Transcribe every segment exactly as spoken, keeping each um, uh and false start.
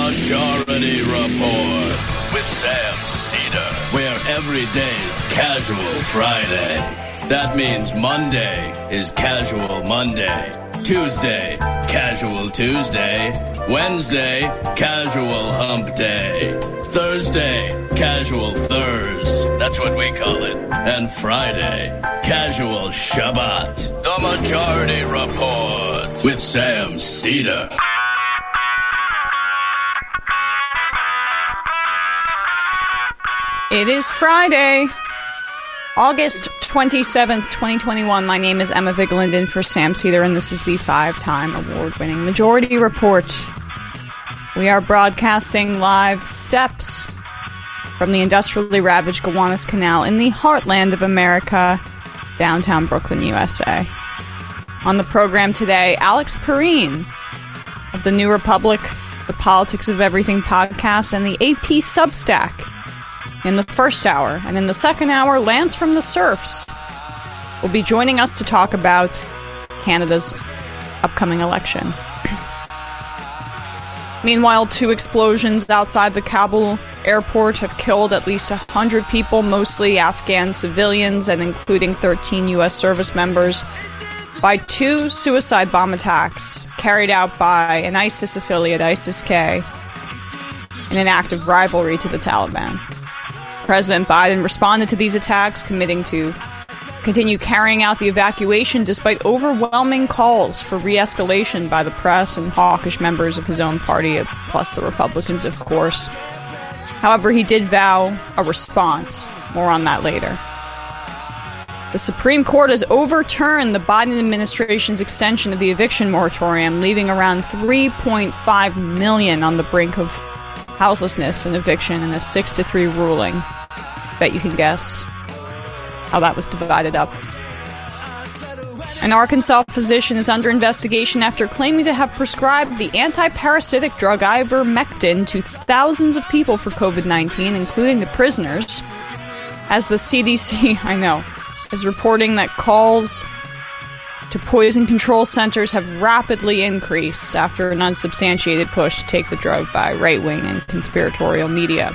Majority Report with Sam Cedar, where every day's Casual Friday. That means Monday is Casual Monday, Tuesday, Casual Tuesday, Wednesday, Casual Hump Day, Thursday, Casual Thurs, that's what we call it, and Friday, Casual Shabbat. The Majority Report with Sam Cedar. It is Friday, August twenty-seventh, twenty twenty-one. My name is Emma Vigeland in for Sam Cedar, and this is the five-time award-winning Majority Report. We are broadcasting live steps from the industrially ravaged Gowanus Canal in the heartland of America, downtown Brooklyn, U S A. On the program today, Alex Perrine of the New Republic, the Politics of Everything podcast, and the A P Substack in the first hour. And in the second hour, Lance from the Surfs will be joining us to talk about Canada's upcoming election. Meanwhile, two explosions outside the Kabul airport have killed at least one hundred people, mostly Afghan civilians and including thirteen U S service members, by two suicide bomb attacks carried out by an ISIS affiliate, ISIS-K, in an act of rivalry to the Taliban. President Biden responded to these attacks, committing to continue carrying out the evacuation despite overwhelming calls for re-escalation by the press and hawkish members of his own party, plus the Republicans, of course. However, he did vow a response. More on that later. The Supreme Court has overturned the Biden administration's extension of the eviction moratorium, leaving around three point five million on the brink of houselessness and eviction in a six to three ruling. Bet you can guess how that was divided up. An Arkansas physician is under investigation after claiming to have prescribed the anti-parasitic drug ivermectin to thousands of people for covid nineteen, including the prisoners, as the C D C, I know, is reporting that calls to poison control centers have rapidly increased after an unsubstantiated push to take the drug by right-wing and conspiratorial media.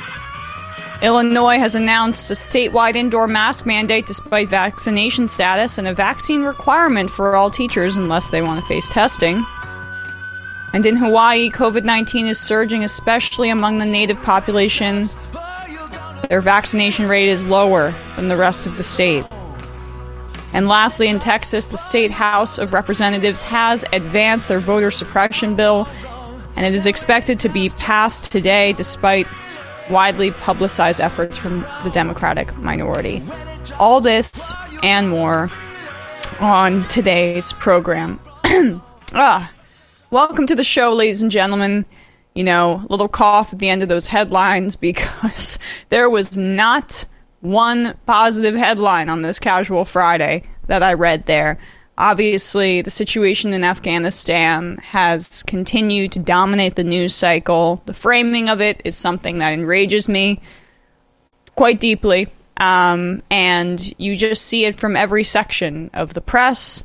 Illinois has announced a statewide indoor mask mandate despite vaccination status and a vaccine requirement for all teachers unless they want to face testing. And in Hawaii, covid nineteen is surging, especially among the native population. Their vaccination rate is lower than the rest of the state. And lastly, in Texas, the State House of Representatives has advanced their voter suppression bill, and it is expected to be passed today despite widely publicized efforts from the Democratic minority. All this and more on today's program. ah, welcome to the show, ladies and gentlemen. You know, a little cough at the end of those headlines because there was not one positive headline on this Casual Friday that I read there. Obviously, the situation in Afghanistan has continued to dominate the news cycle. The framing of it is something that enrages me quite deeply. Um, and you just see it from every section of the press.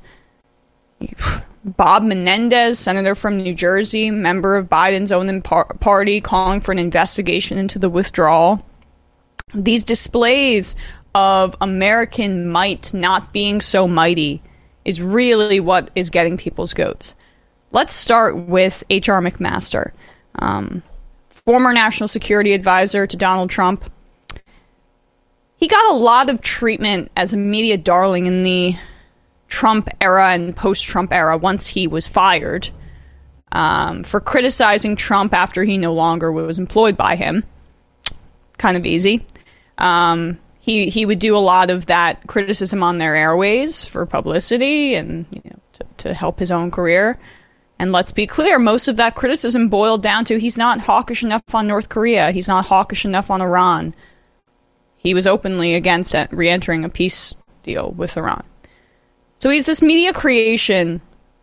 Bob Menendez, senator from New Jersey, member of Biden's own par- party, calling for an investigation into the withdrawal. These displays of American might not being so mighty is really what is getting people's goats. Let's start with H R McMaster, um, former national security advisor to Donald Trump. He got a lot of treatment as a media darling in the Trump era and post-Trump era once he was fired um, for criticizing Trump after he no longer was employed by him. Kind of easy. Um, he he would do a lot of that criticism on their airways for publicity and you know, to, to help his own career. And let's be clear, most of that criticism boiled down to he's not hawkish enough on North Korea. He's not hawkish enough on Iran. He was openly against re-entering a peace deal with Iran. So he's this media creation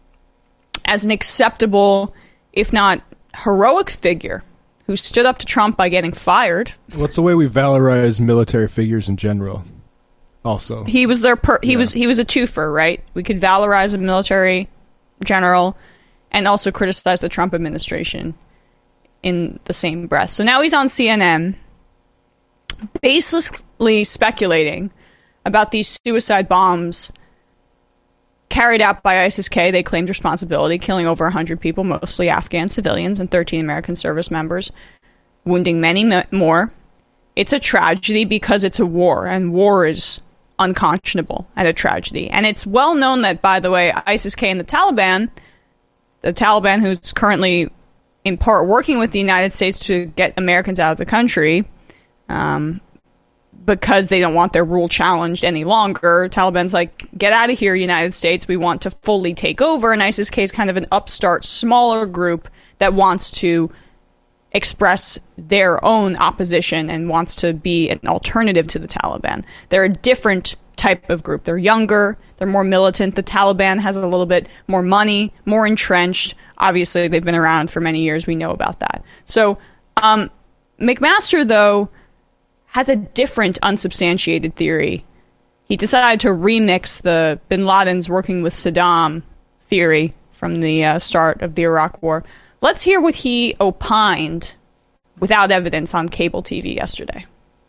as an acceptable, if not heroic figure who stood up to Trump by getting fired. What's the way we valorize military figures in general? Also, he was their per- he yeah. was he was a twofer, right? We could valorize a military general and also criticize the Trump administration. in the same breath. So now he's on C N N, baselessly speculating about these suicide bombs carried out by ISIS-K. They claimed responsibility, killing over one hundred people, mostly Afghan civilians, and thirteen American service members, wounding many more. It's a tragedy because it's a war, and war is unconscionable and a tragedy. And it's well known that, by the way, ISIS-K and the Taliban, the Taliban who's currently in part working with the United States to get Americans out of the country, um, because they don't want their rule challenged any longer. Taliban's like, get out of here, United States. We want to fully take over. And ISIS-K is kind of an upstart, smaller group that wants to express their own opposition and wants to be an alternative to the Taliban. They're a different type of group. They're younger. They're more militant. The Taliban has a little bit more money, more entrenched. Obviously, they've been around for many years. We know about that. So um, McMaster, though, has a different unsubstantiated theory. He decided to remix the bin Laden's working with Saddam theory from the uh, start of the Iraq War. Let's hear what he opined without evidence on cable T V yesterday.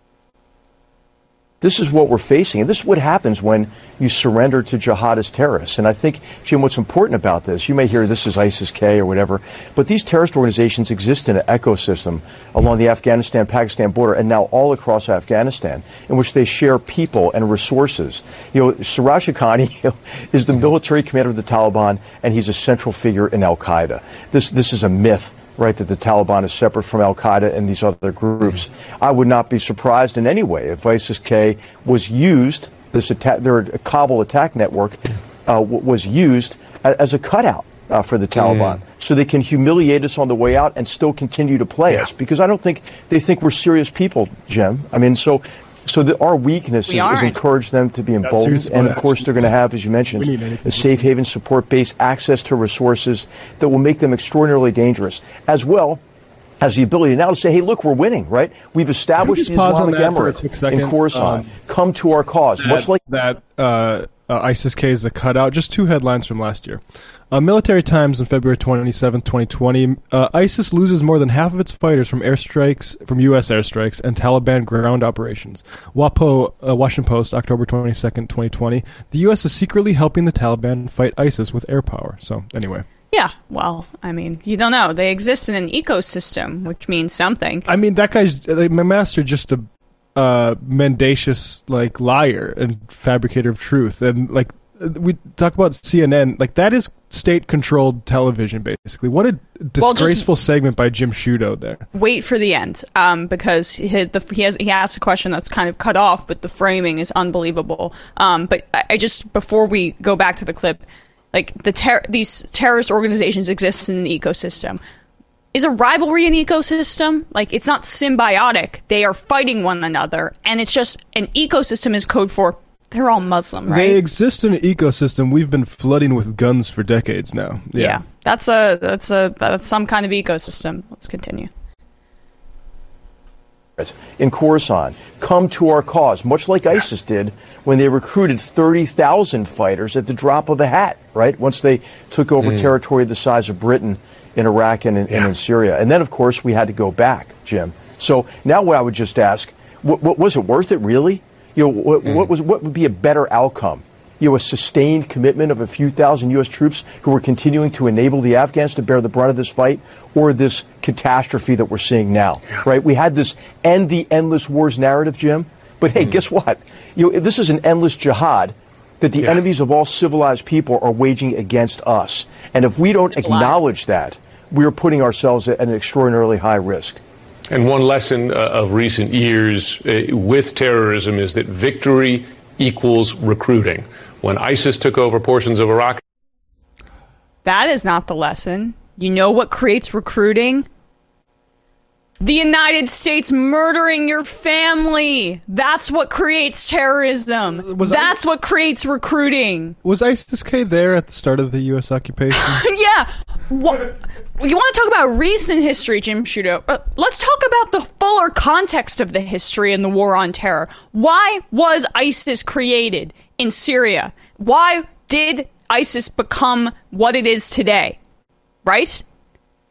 This is what we're facing, and this is what happens when you surrender to jihadist terrorists. And I think, Jim, what's important about this, you may hear this is ISIS-K or whatever, but these terrorist organizations exist in an ecosystem along the Afghanistan-Pakistan border and now all across Afghanistan, in which they share people and resources. You know, Siraj Haqqani is the military commander of the Taliban, and he's a central figure in Al-Qaeda. This, this is a myth, right, that the Taliban is separate from Al-Qaeda and these other groups. I would not be surprised in any way if ISIS-K was used, this attack, their Kabul attack network uh, w- was used a- as a cutout uh, for the Taliban, mm. so they can humiliate us on the way out and still continue to play yeah. us. Because I don't think they think we're serious people, Jim. I mean, so so the, our weakness is, is encourage them to be emboldened. And, of course, they're going to have, as you mentioned, a safe haven support base, access to resources that will make them extraordinarily dangerous, as well as the ability now to say, hey, look, we're winning, right? We've established the Islamic Emirate in Khorasan. Um, Come to our cause. That, Much like that uh, uh, ISIS-K is a cutout. Just two headlines from last year. Uh, Military Times on February twenty-seventh, twenty twenty. Uh, ISIS loses more than half of its fighters from airstrikes, from U S airstrikes and Taliban ground operations. WAPO, uh, Washington Post, October twenty-second, twenty twenty. The U S is secretly helping the Taliban fight ISIS with air power. So, anyway. Yeah, well, I mean, you don't know. They exist in an ecosystem, which means something. I mean, that guy's, like, my master, just a uh, mendacious, like, liar and fabricator of truth. And, like, we talk about C N N, like, that is state-controlled television, basically. What a disgraceful well, segment by Jim Sciutto there. Wait for the end, um, because his, the, he has he asked a question that's kind of cut off, but the framing is unbelievable. Um, but I, I just, before we go back to the clip, like, the ter- these terrorist organizations exist in an ecosystem. Is a rivalry an ecosystem? Like, it's not symbiotic. They are fighting one another, and it's just, an ecosystem is code for they're all Muslim, right? They exist in an ecosystem we've been flooding with guns for decades now. Yeah, yeah that's a that's a that's some kind of ecosystem. Let's continue. In Khorasan, come to our cause, much like ISIS did when they recruited thirty thousand fighters at the drop of a hat, right? Once they took over mm. territory the size of Britain in Iraq and in, yeah. and in Syria. And then, of course, we had to go back, Jim. So now what I would just ask, what, what, was it worth it, really? You know, what, mm. what was what would be a better outcome? You know, a sustained commitment of a few thousand U S troops who were continuing to enable the Afghans to bear the brunt of this fight, or this catastrophe that we're seeing now, yeah. right? We had this end the endless wars narrative, Jim. But hey, mm. guess what? You know, this is an endless jihad that the yeah. enemies of all civilized people are waging against us. And if we don't acknowledge that, we're putting ourselves at an extraordinarily high risk. And one lesson uh, of recent years uh, with terrorism is that victory equals recruiting. When ISIS took over portions of Iraq. That is not the lesson. You know what creates recruiting? The United States murdering your family. That's what creates terrorism. Was That's I- what creates recruiting. Was ISIS-K there at the start of the U S occupation? Yeah. What? You want to talk about recent history, Jim Sciutto? Uh, let's talk about the fuller context of the history and the war on terror. Why was ISIS created in Syria? Why did ISIS become what it is today? Right?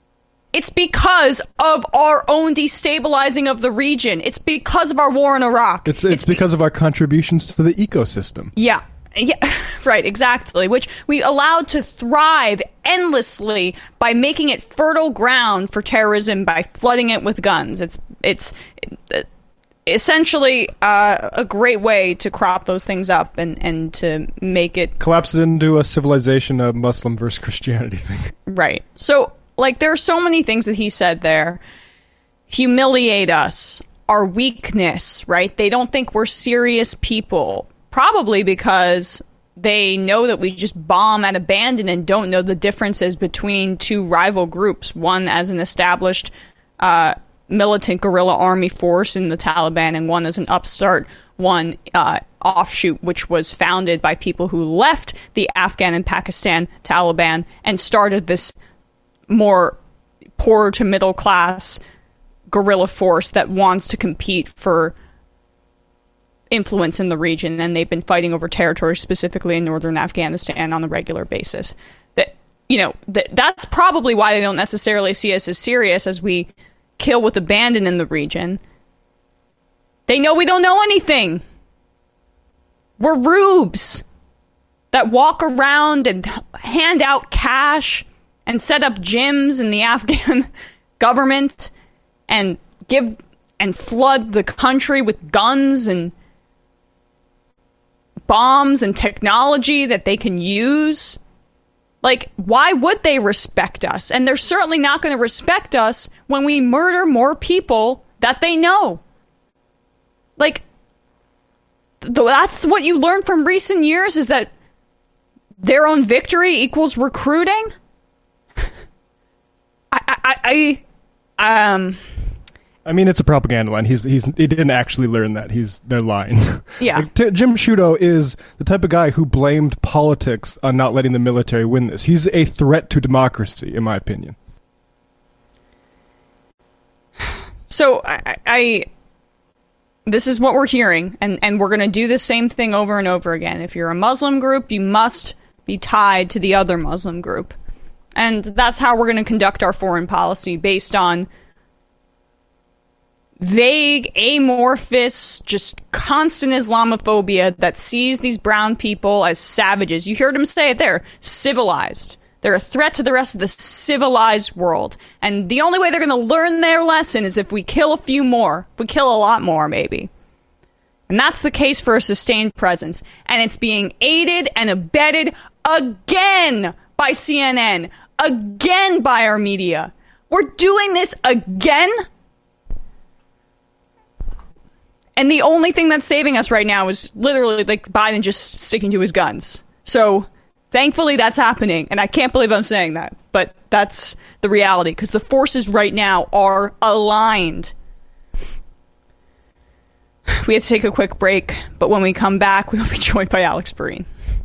It's because of our own destabilizing of the region. It's because of our war in Iraq. It's it's, it's because be- of our contributions to the ecosystem. Yeah. Yeah, right, exactly. Which we allowed to thrive endlessly by making it fertile ground for terrorism by flooding it with guns. It's it's essentially uh, a great way to crop those things up and, and to make it collapse it into a civilization, a Muslim versus Christianity thing. Right. So, like, there are so many things that he said there. Humiliate us, our weakness, right? They don't think we're serious people. Probably because they know that we just bomb and abandon and don't know the differences between two rival groups, one as an established uh, militant guerrilla army force in the Taliban and one as an upstart, one uh, offshoot, which was founded by people who left the Afghan and Pakistan Taliban and started this more poor to middle class guerrilla force that wants to compete for influence in the region, and they've been fighting over territory, specifically in northern Afghanistan, on a regular basis. That, you know, that that's probably why they don't necessarily see us as serious as we kill with abandon in the region. They know we don't know anything. We're rubes that walk around and hand out cash and set up gyms in the Afghan government and give and flood the country with guns and bombs and technology that they can use. Like, why would they respect us? And they're certainly not going to respect us when we murder more people that they know. Like, th- that's what you learn from recent years, is that their own victory equals recruiting. I, I, I, um... I mean, it's a propaganda line. He's he's he didn't actually learn that. He's they're lying. Yeah. Like, t- Jim Sciutto is the type of guy who blamed politics on not letting the military win this. He's a threat to democracy, in my opinion. So I, I this is what we're hearing, and and we're going to do the same thing over and over again. If you're a Muslim group, you must be tied to the other Muslim group, and that's how we're going to conduct our foreign policy, based on vague, amorphous, just constant Islamophobia that sees these brown people as savages. You heard him say it there. Civilized. They're a threat to the rest of the civilized world. And the only way they're going to learn their lesson is if we kill a few more. If we kill a lot more, maybe. And that's the case for a sustained presence. And it's being aided and abetted again by C N N. Again by our media. We're doing this again. And the only thing that's saving us right now is literally like Biden just sticking to his guns. So thankfully that's happening. And I can't believe I'm saying that. But that's the reality, because the forces right now are aligned. We have to take a quick break. But when we come back, we will be joined by Alex Breen.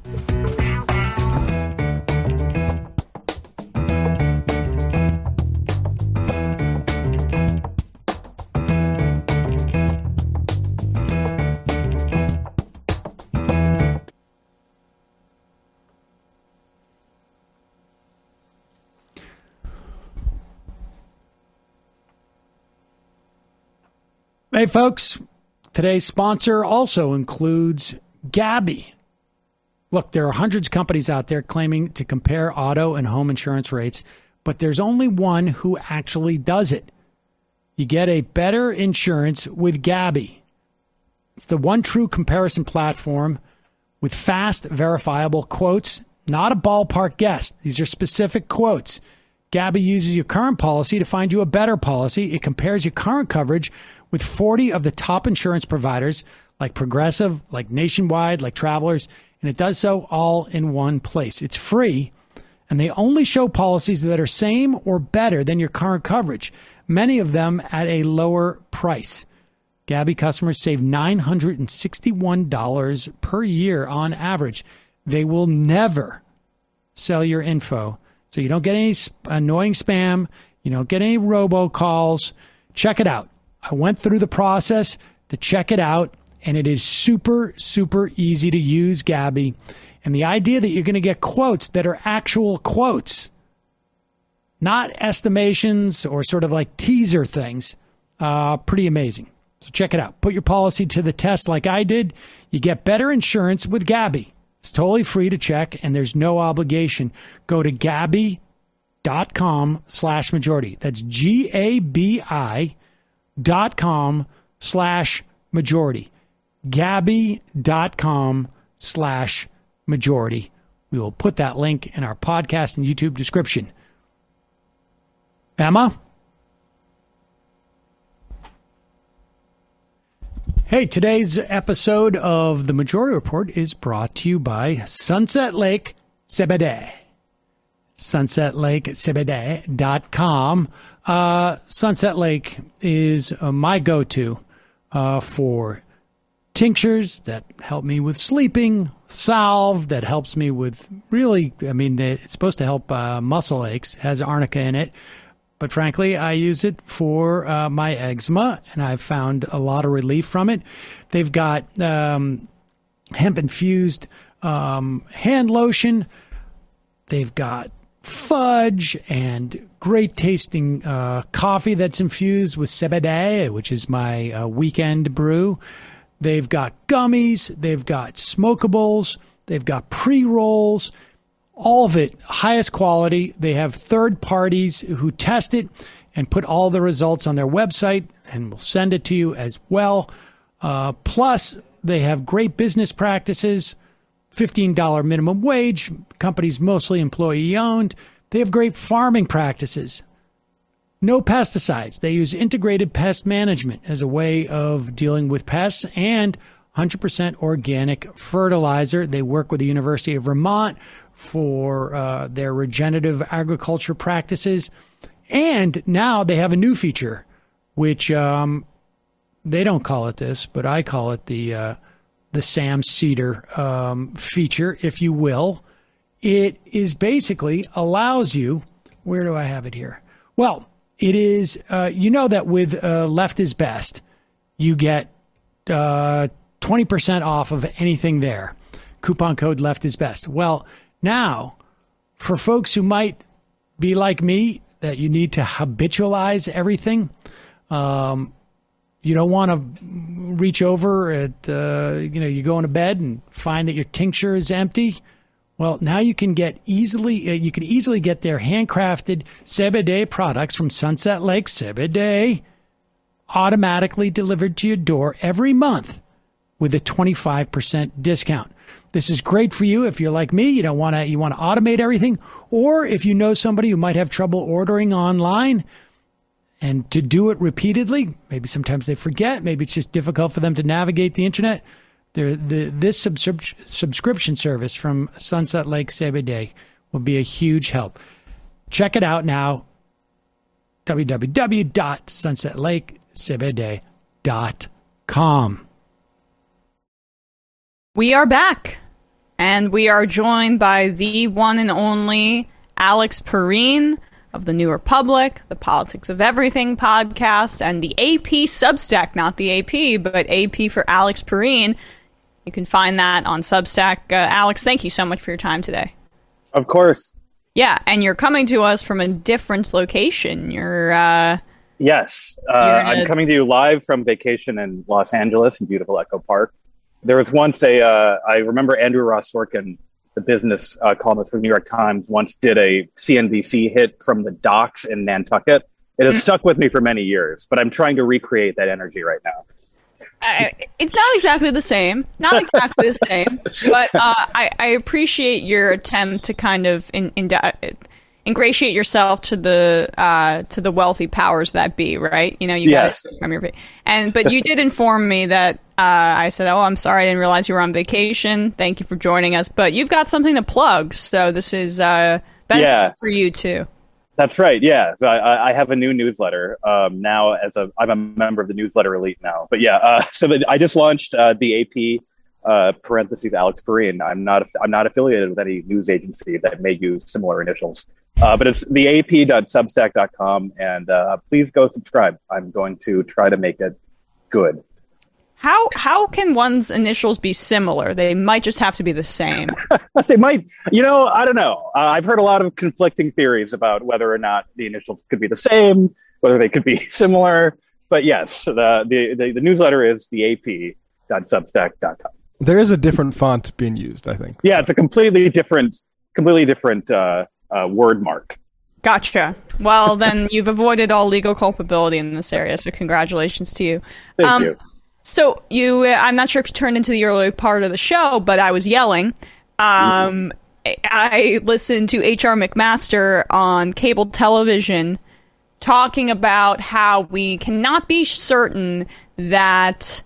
Hey, folks, today's sponsor also includes Gabi. Look, there are hundreds of companies out there claiming to compare auto and home insurance rates, but there's only one who actually does it. You get a better insurance with Gabi. It's the one true comparison platform with fast, verifiable quotes, not a ballpark guess. These are specific quotes. Gabi uses your current policy to find you a better policy. It compares your current coverage with forty of the top insurance providers, like Progressive, like Nationwide, like Travelers, and it does so all in one place. It's free, and they only show policies that are same or better than your current coverage, many of them at a lower price. Gabi customers save nine hundred sixty-one dollars per year on average. They will never sell your info, so you don't get any annoying spam, you don't get any robocalls. Check it out. I went through the process to check it out, and it is super, super easy to use, Gabi. And the idea that you're going to get quotes that are actual quotes, not estimations or sort of like teaser things. Uh, pretty amazing. So check it out. Put your policy to the test like I did. You get better insurance with Gabi. It's totally free to check, and there's no obligation. Go to Gabi dot com slash majority. That's G A B I dot com slash majority. Gabi dot com slash majority. We will put that link in our podcast and YouTube description. Emma? Hey, today's episode of The Majority Report is brought to you by Sunset Lake C B D. sunset lake c b d dot com. Uh, Sunset Lake is uh, my go-to uh, for tinctures that help me with sleeping, salve that helps me with really, I mean, it's supposed to help uh, muscle aches, has arnica in it. But frankly, I use it for uh, my eczema, and I've found a lot of relief from it. They've got um, hemp-infused um, hand lotion. They've got fudge and great-tasting uh, coffee that's infused with C B D, which is my uh, weekend brew. They've got gummies. They've got smokables. They've got pre-rolls. All of it, highest quality. They have third parties who test it and put all the results on their website, and will send it to you as well. Uh, plus, they have great business practices, fifteen dollars minimum wage. Company's mostly employee-owned. They have great farming practices. No pesticides. They use integrated pest management as a way of dealing with pests, and one hundred percent organic fertilizer. They work with the University of Vermont for uh, their regenerative agriculture practices. And now they have a new feature, which um, they don't call it this, but I call it the uh, the Sam Seder um, feature, if you will. It is basically allows you, where do I have it here? Well, it is, uh, you know that with uh, Left is Best, you get uh, twenty percent off of anything there. Coupon code Left is Best. Well, now, for folks who might be like me, that you need to habitualize everything, um, you don't want to reach over at, uh, you know, you go into bed and find that your tincture is empty. Well, now you can get easily, uh, you can easily get their handcrafted C B D products from Sunset Lake C B D automatically delivered to your door every month with a twenty-five percent discount. This is great for you if you're like me, you don't want to, you want to automate everything, or if you know somebody who might have trouble ordering online and to do it repeatedly. Maybe sometimes they forget, maybe it's just difficult for them to navigate the internet. The, the, this subscrip- subscription service from Sunset Lake C B D will be a huge help. Check it out now, w w w dot sunset lake c b d dot com. We are back, and we are joined by the one and only Alex Pareene of the New Republic, the Politics of Everything podcast, and the A P Substack, not the A P, but A P for Alex Pareene. You can find that on Substack. Uh, Alex, thank you so much for your time today. Of course. Yeah, and you're coming to us from a different location. You're, uh... Yes. Uh, I'm a... coming to you live from vacation in Los Angeles in beautiful Echo Park. There was once a, uh, I remember Andrew Ross Sorkin, the business uh, columnist for the New York Times, once did a C N B C hit from the docks in Nantucket. It has mm. stuck with me for many years, but I'm trying to recreate that energy right now. Uh, it's not exactly the same, not exactly the same, but uh, I, I appreciate your attempt to kind of in, in, ingratiate yourself to the uh, to the wealthy powers that be, right? You know, you yes. got from your and but you did inform me that uh, I said, "Oh, I'm sorry, I didn't realize you were on vacation. Thank you for joining us." But you've got something to plug, so this is uh, benefit yeah. for you too. That's right. Yeah, so I, I have a new newsletter um, now. As a, I'm a member of the newsletter elite now. But yeah, uh, so the, I just launched uh, the A P uh, parentheses Alex Pareene. I'm not. I'm not affiliated with any news agency that may use similar initials. Uh, but it's the A P dot substack dot com, and uh, please go subscribe. I'm going to try to make it good. How how can one's initials be similar? They might just have to be the same. They might, you know, I don't know. Uh, I've heard a lot of conflicting theories about whether or not the initials could be the same, whether they could be similar. But yes, the the, the, the newsletter is the A P dot substack dot com. There is a different font being used, I think. Yeah, it's a completely different, completely different uh, uh, word mark. Gotcha. Well, then you've avoided all legal culpability in this area, so congratulations to you. Thank um, you. So you, uh, I'm not sure if you turned into the early part of the show, but I was yelling. Um, mm-hmm. I listened to H R McMaster on cable television talking about how we cannot be certain that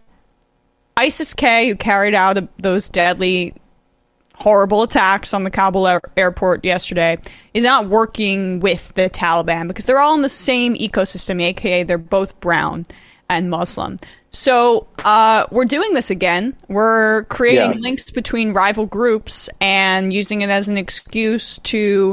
ISIS-K, who carried out a, those deadly, horrible attacks on the Kabul air- airport yesterday, is not working with the Taliban because they're all in the same ecosystem, aka they're both brown and Muslim. So uh, we're doing this again. We're creating yeah. links between rival groups and using it as an excuse to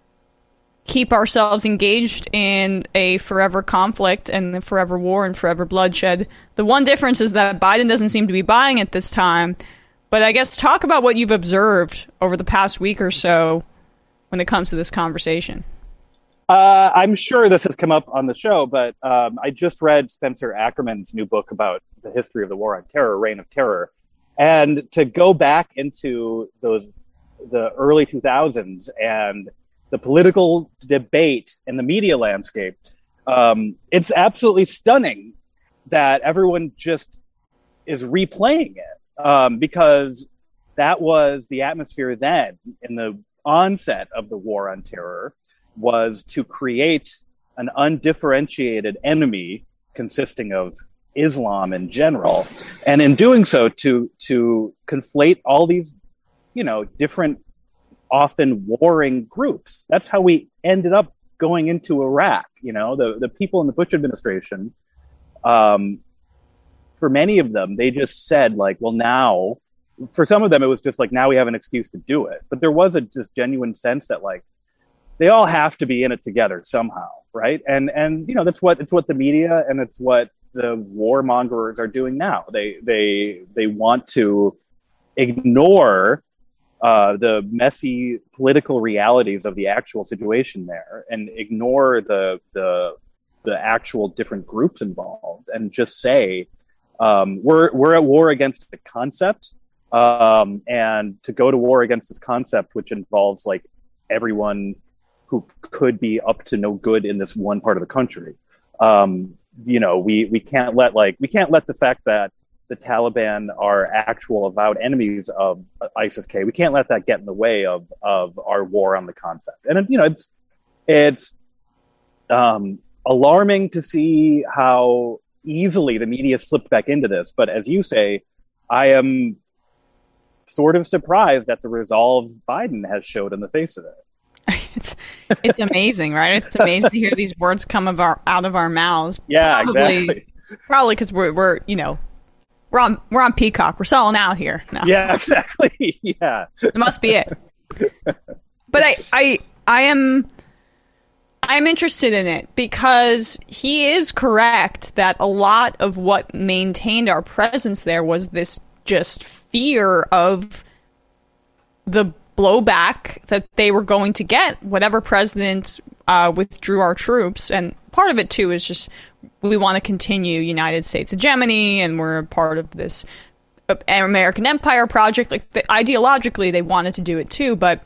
keep ourselves engaged in a forever conflict and a forever war and forever bloodshed. The one difference is that Biden doesn't seem to be buying it this time. But I guess talk about what you've observed over the past week or so when it comes to this conversation. Uh, I'm sure this has come up on the show, but um, I just read Spencer Ackerman's new book about the history of the War on Terror, Reign of Terror. And to go back into those the early two thousands and the political debate in the media landscape, um, it's absolutely stunning that everyone just is replaying it, um, because that was the atmosphere then in the onset of the War on Terror, was to create an undifferentiated enemy consisting of Islam in general. And in doing so, to to conflate all these, you know, different, often warring groups. That's how we ended up going into Iraq. You know, the, the people in the Bush administration, um, for many of them, they just said, like, well, now, for some of them, it was just like, now we have an excuse to do it. But there was a just genuine sense that, like, they all have to be in it together somehow, right? And and you know, that's what it's what the media and it's what the warmongers are doing now. They they they want to ignore uh, the messy political realities of the actual situation there, and ignore the the the actual different groups involved, and just say um, we're we're at war against the concept, um, and to go to war against this concept, which involves like everyone who could be up to no good in this one part of the country. Um, you know, we, we can't let like, we can't let the fact that the Taliban are actual avowed enemies of ISIS-K, we can't let that get in the way of, of our war on the concept. And, you know, it's, it's um, alarming to see how easily the media slipped back into this. But as you say, I am sort of surprised at the resolve Biden has showed in the face of it. It's it's amazing, right? It's amazing to hear these words come of our, out of our mouths. Yeah, probably, exactly. Probably because we're we're you know we're on we're on Peacock. We're selling out here. No. Yeah, exactly. Yeah, it must be it. But I I I am I'm interested in it because he is correct that a lot of what maintained our presence there was this just fear of the blowback that they were going to get whatever president uh, withdrew our troops. And part of it, too, is just we want to continue United States hegemony, and we're a part of this American empire project. Like the, ideologically, they wanted to do it, too, but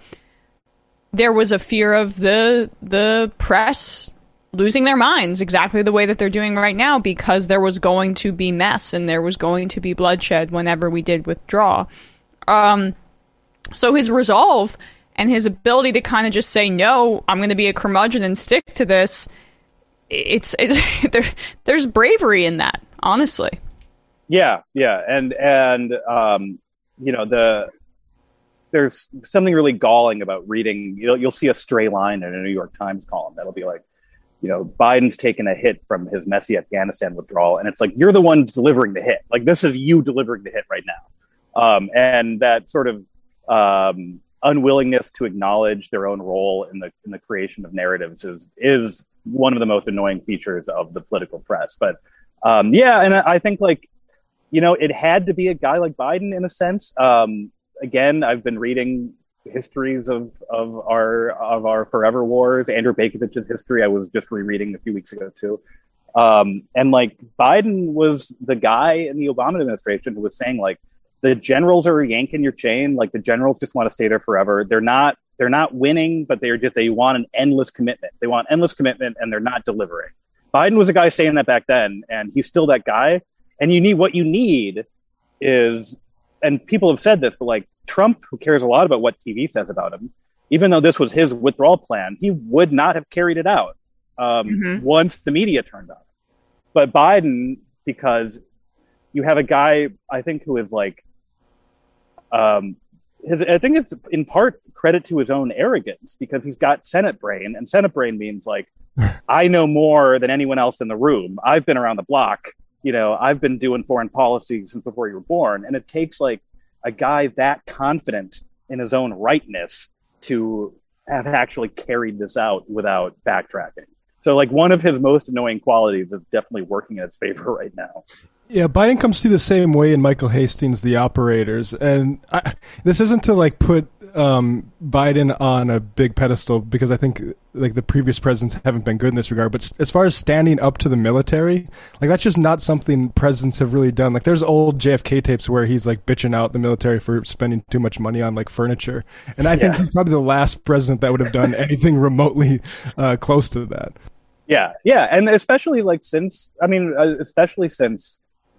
there was a fear of the the press losing their minds exactly the way that they're doing right now, because there was going to be mess and there was going to be bloodshed whenever we did withdraw. Um... So his resolve and his ability to kind of just say, no, I'm going to be a curmudgeon and stick to this, it's, it's there, there's bravery in that, honestly. Yeah, yeah. And, and um, you know, the there's something really galling about reading, you'll, you'll see a stray line in a New York Times column that'll be like, you know, Biden's taken a hit from his messy Afghanistan withdrawal. And it's like, you're the ones delivering the hit. Like, this is you delivering the hit right now. Um, and that sort of Um, unwillingness to acknowledge their own role in the in the creation of narratives is is one of the most annoying features of the political press. But um, yeah, and I think like you know, it had to be a guy like Biden in a sense. Um, again, I've been reading histories of, of our of our forever wars. Andrew Bakovich's history I was just rereading a few weeks ago too. Um, and like Biden was the guy in the Obama administration who was saying like the generals are yanking your chain. Like the generals just want to stay there forever. They're not they're not winning, but they're just they want an endless commitment. They want endless commitment, and they're not delivering. Biden was a guy saying that back then, and he's still that guy. And you need what you need is, and people have said this, but like Trump, who cares a lot about what T V says about him, even though this was his withdrawal plan, he would not have carried it out um, mm-hmm. once the media turned on him. But Biden, because you have a guy, I think, who is like, um, his, I think it's in part credit to his own arrogance, because he's got Senate brain, and Senate brain means like, I know more than anyone else in the room. I've been around the block. You know, I've been doing foreign policy since before you were born. And it takes like a guy that confident in his own rightness to have actually carried this out without backtracking. So like one of his most annoying qualities is definitely working in his favor right now. Yeah, Biden comes through the same way in Michael Hastings, The Operators. And I, this isn't to like put um, Biden on a big pedestal, because I think like the previous presidents haven't been good in this regard. But as far as standing up to the military, like that's just not something presidents have really done. Like there's old J F K tapes where he's like bitching out the military for spending too much money on like furniture. And I yeah. think he's probably the last president that would have done anything remotely uh, close to that. Yeah, yeah. And especially like since, I mean, especially since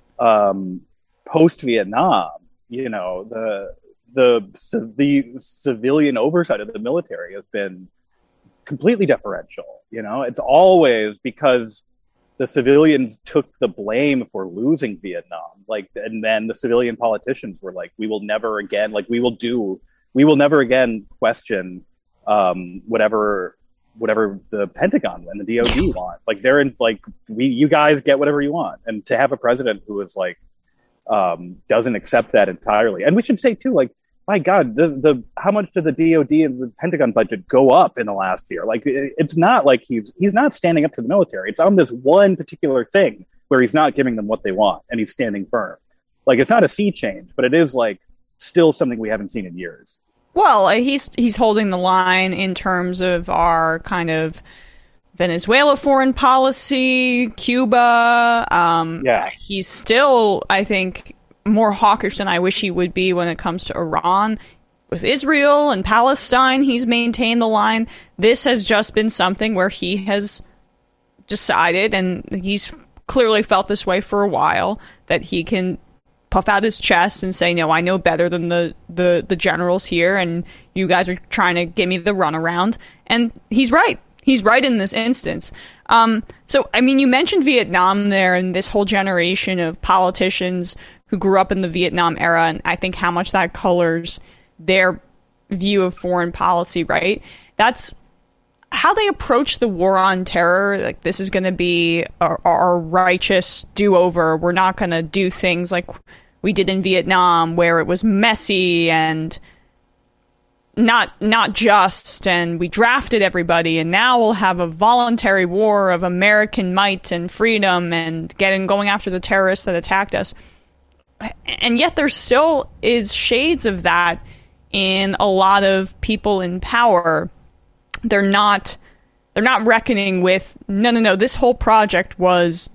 um, post-Vietnam, you know, the the the civilian oversight of the military has been completely deferential. You know, it's always because the civilians took the blame for losing Vietnam. Like, and then the civilian politicians were like, we will never again, like we will do, we will never again question um, whatever, whatever the Pentagon and the D O D want. Like they're in like, we, you guys get whatever you want. And to have a president who is like, um, doesn't accept that entirely. And we should say too, like, my God, the, the how much did the D O D and the Pentagon budget go up in the last year? Like, it, it's not like he's he's not standing up to the military. It's on this one particular thing where he's not giving them what they want, and he's standing firm. Like, it's not a sea change, but it is like still something we haven't seen in years. Well, he's he's holding the line in terms of our kind of Venezuela foreign policy, Cuba. Um, yeah, he's still, I think, more hawkish than I wish he would be when it comes to Iran. With Israel and Palestine, he's maintained the line. This has just been something where he has decided, and he's clearly felt this way for a while, that he can puff out his chest and say, no, I know better than the, the, the generals here, and you guys are trying to give me the runaround. And he's right. He's right in this instance. Um, so, I mean, you mentioned Vietnam there, and this whole generation of politicians who grew up in the Vietnam era, and I think how much that colors their view of foreign policy, right? That's how they approach the war on terror. Like, this is going to be our, our righteous do-over. We're not going to do things like we did in Vietnam, where it was messy and not not just, and we drafted everybody, and now we'll have a voluntary war of American might and freedom and getting going after the terrorists that attacked us. And yet there still is shades of that in a lot of people in power. They're not they're not reckoning with, no, no, no, this whole project was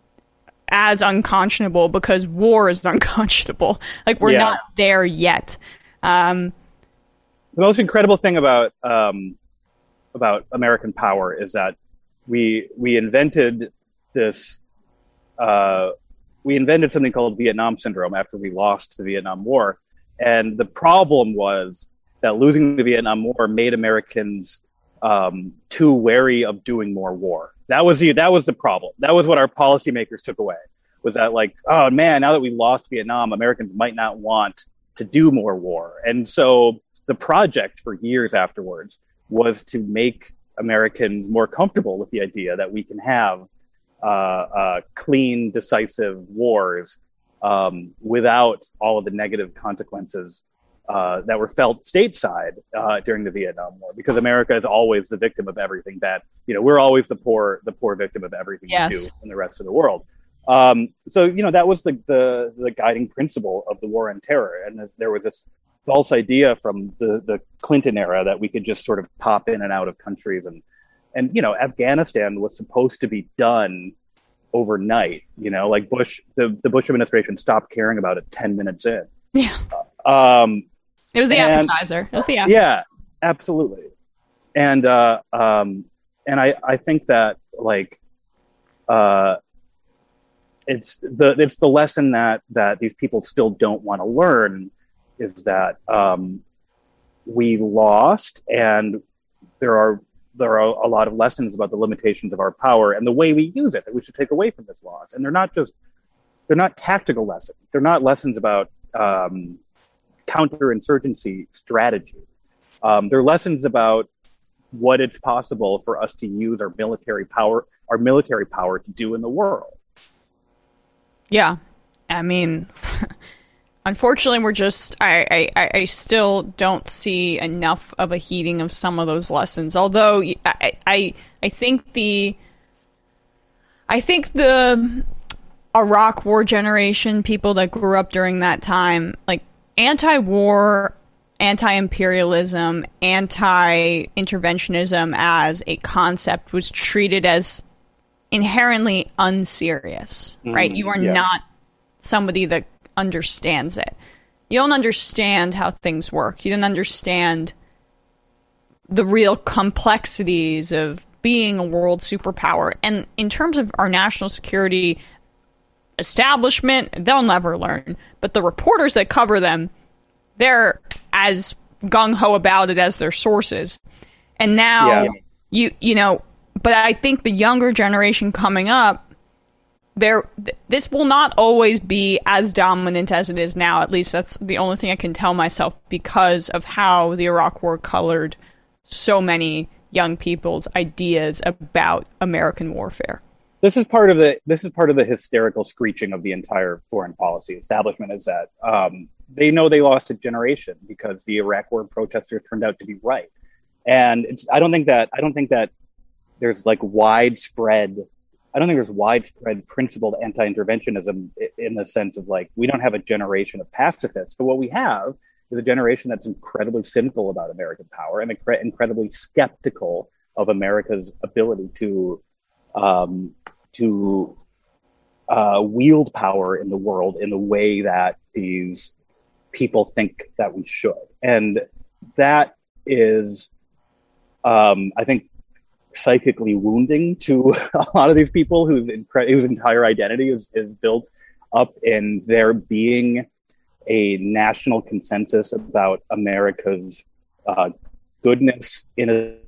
as unconscionable because war is unconscionable. Like, we're yeah. not there yet. Um, the most incredible thing about um, about American power is that we we invented this uh, we invented something called Vietnam syndrome after we lost the Vietnam War. And the problem was that losing the Vietnam War made Americans um, too wary of doing more war. That was the that was the problem. That was what our policymakers took away, was that like, oh man, now that we lost Vietnam, Americans might not want to do more war. And so the project for years afterwards was to make Americans more comfortable with the idea that we can have uh, uh, clean, decisive wars um, without all of the negative consequences uh, that were felt stateside uh, during the Vietnam War, because America is always the victim of everything that, you know, we're always the poor, the poor victim of everything yes. we do in the rest of the world. Um, so, you know, that was the, the, the guiding principle of the war on terror. And this, there was this false idea from the, the Clinton era that we could just sort of pop in and out of countries. And, and, you know, Afghanistan was supposed to be done overnight, you know, like Bush, the, the Bush administration stopped caring about it ten minutes in. Yeah. Um, it was the and, appetizer. It was the appetizer. Yeah, absolutely. And, uh, um, and I, I think that like, uh, it's the, it's the lesson that, that these people still don't want to learn is that, um, we lost, and there are, there are a lot of lessons about the limitations of our power and the way we use it that we should take away from this loss. And they're not just, they're not tactical lessons. They're not lessons about, um, counterinsurgency strategy. Um, they're lessons about what it's possible for us to use our military power, our military power to do in the world. Yeah. I mean, unfortunately, we're just, I, I, I still don't see enough of a heeding of some of those lessons. Although I, I, I think the, I think the Iraq War generation, people that grew up during that time, like anti-war, anti-imperialism, anti-interventionism as a concept was treated as inherently unserious, mm, right? You are yeah. not somebody that understands it. You don't understand how things work. You don't understand the real complexities of being a world superpower. And in terms of our national security establishment, they'll never learn. But the reporters that cover them, they're as gung-ho about it as their sources. And now, yeah. you you know, but I think the younger generation coming up, there, this will not always be as dominant as it is now. At least that's the only thing I can tell myself, because of how the Iraq War colored so many young people's ideas about American warfare. This is part of the this is part of the hysterical screeching of the entire foreign policy establishment, is that um, they know they lost a generation because the Iraq War protesters turned out to be right. And it's, I don't think that I don't think that there's like widespread. I don't think there's widespread principled anti-interventionism in the sense of like, we don't have a generation of pacifists, but what we have is a generation that's incredibly cynical about American power and incre- incredibly skeptical of America's ability to um, to uh, wield power in the world in the way that these people think that we should. And that is, um, I think, psychically wounding to a lot of these people whose, incre- whose entire identity is, is built up in there being a national consensus about America's uh, goodness, innocence,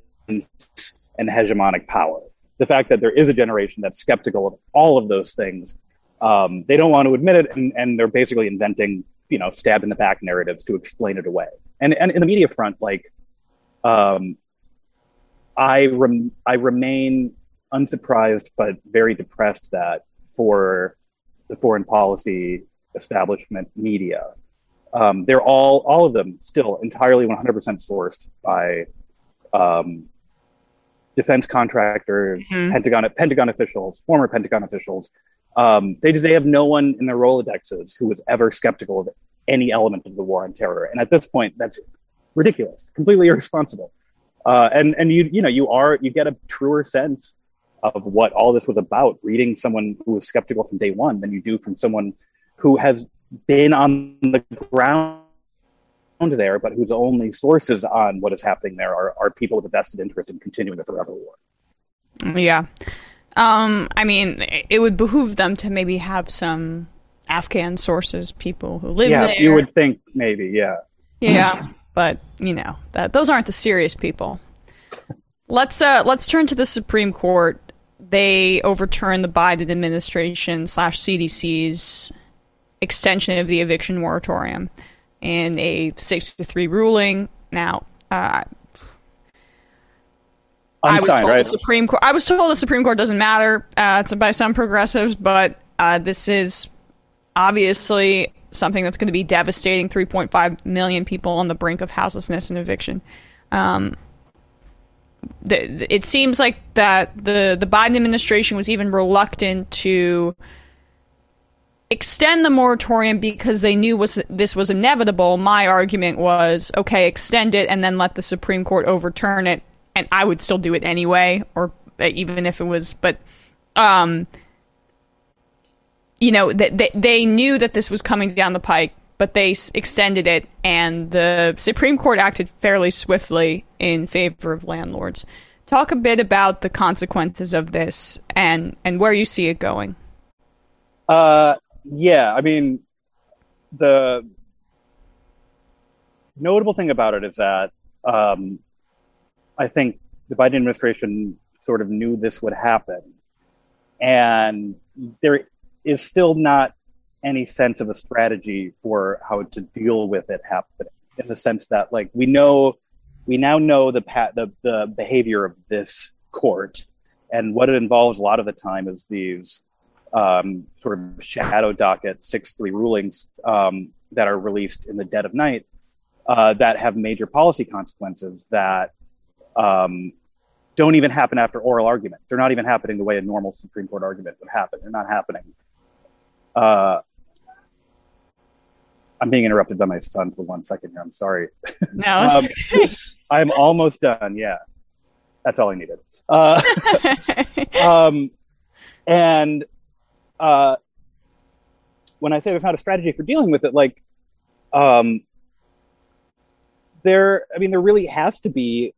and hegemonic power. The fact that there is a generation that's skeptical of all of those things, um, they don't want to admit it, and, and they're basically inventing, you know, stab in the back narratives to explain it away. And and in the media front, like, um, I rem- I remain unsurprised but very depressed that for the foreign policy establishment media, um, they're all all of them still entirely one hundred percent sourced by um, defense contractors, mm-hmm. Pentagon Pentagon officials, former Pentagon officials. Um, they they have no one in their Rolodexes who was ever skeptical of any element of the war on terror, and at this point, that's ridiculous, completely irresponsible. Uh, and and you you know you are you get a truer sense of what all this was about reading someone who was skeptical from day one than you do from someone who has been on the ground there, but whose only sources on what is happening there are, are people with a vested interest in continuing the forever war. Yeah. Um, I mean, it would behoove them to maybe have some Afghan sources, people who live yeah, there. Yeah, you would think maybe, yeah. Yeah, but, you know, that those aren't the serious people. Let's uh, let's turn to the Supreme Court. They overturned the Biden administration slash C D C's extension of the eviction moratorium in a six to three ruling. Now, uh, I was told right? the Supreme Court. I was told the Supreme Court doesn't matter uh, to by some progressives, but uh, this is obviously something that's going to be devastating. three point five million people on the brink of houselessness and eviction. Um, the, it seems like that the the Biden administration was even reluctant to extend the moratorium because they knew was this was inevitable. My argument was, okay, extend it and then let the Supreme Court overturn it, and I would still do it anyway, or even if it was, but, um, you know, they, they, they knew that this was coming down the pike, but they s- extended it, and the Supreme Court acted fairly swiftly in favor of landlords. Talk a bit about the consequences of this and, and where you see it going. Uh, yeah, I mean, the notable thing about it is that um, I think the Biden administration sort of knew this would happen. And there is still not any sense of a strategy for how to deal with it happening, in the sense that, like, we know, we now know the pa- the, the behavior of this court, and what it involves a lot of the time is these um, sort of shadow docket six three rulings um, that are released in the dead of night uh, that have major policy consequences that um, don't even happen after oral argument. They're not even happening the way a normal Supreme Court argument would happen. They're not happening. Uh, I'm being interrupted by my son for one second here. I'm sorry. No, um, okay. I'm almost done. Yeah, that's all I needed. Uh, um, and uh, when I say there's not a strategy for dealing with it, like, um, there, I mean, there really has to be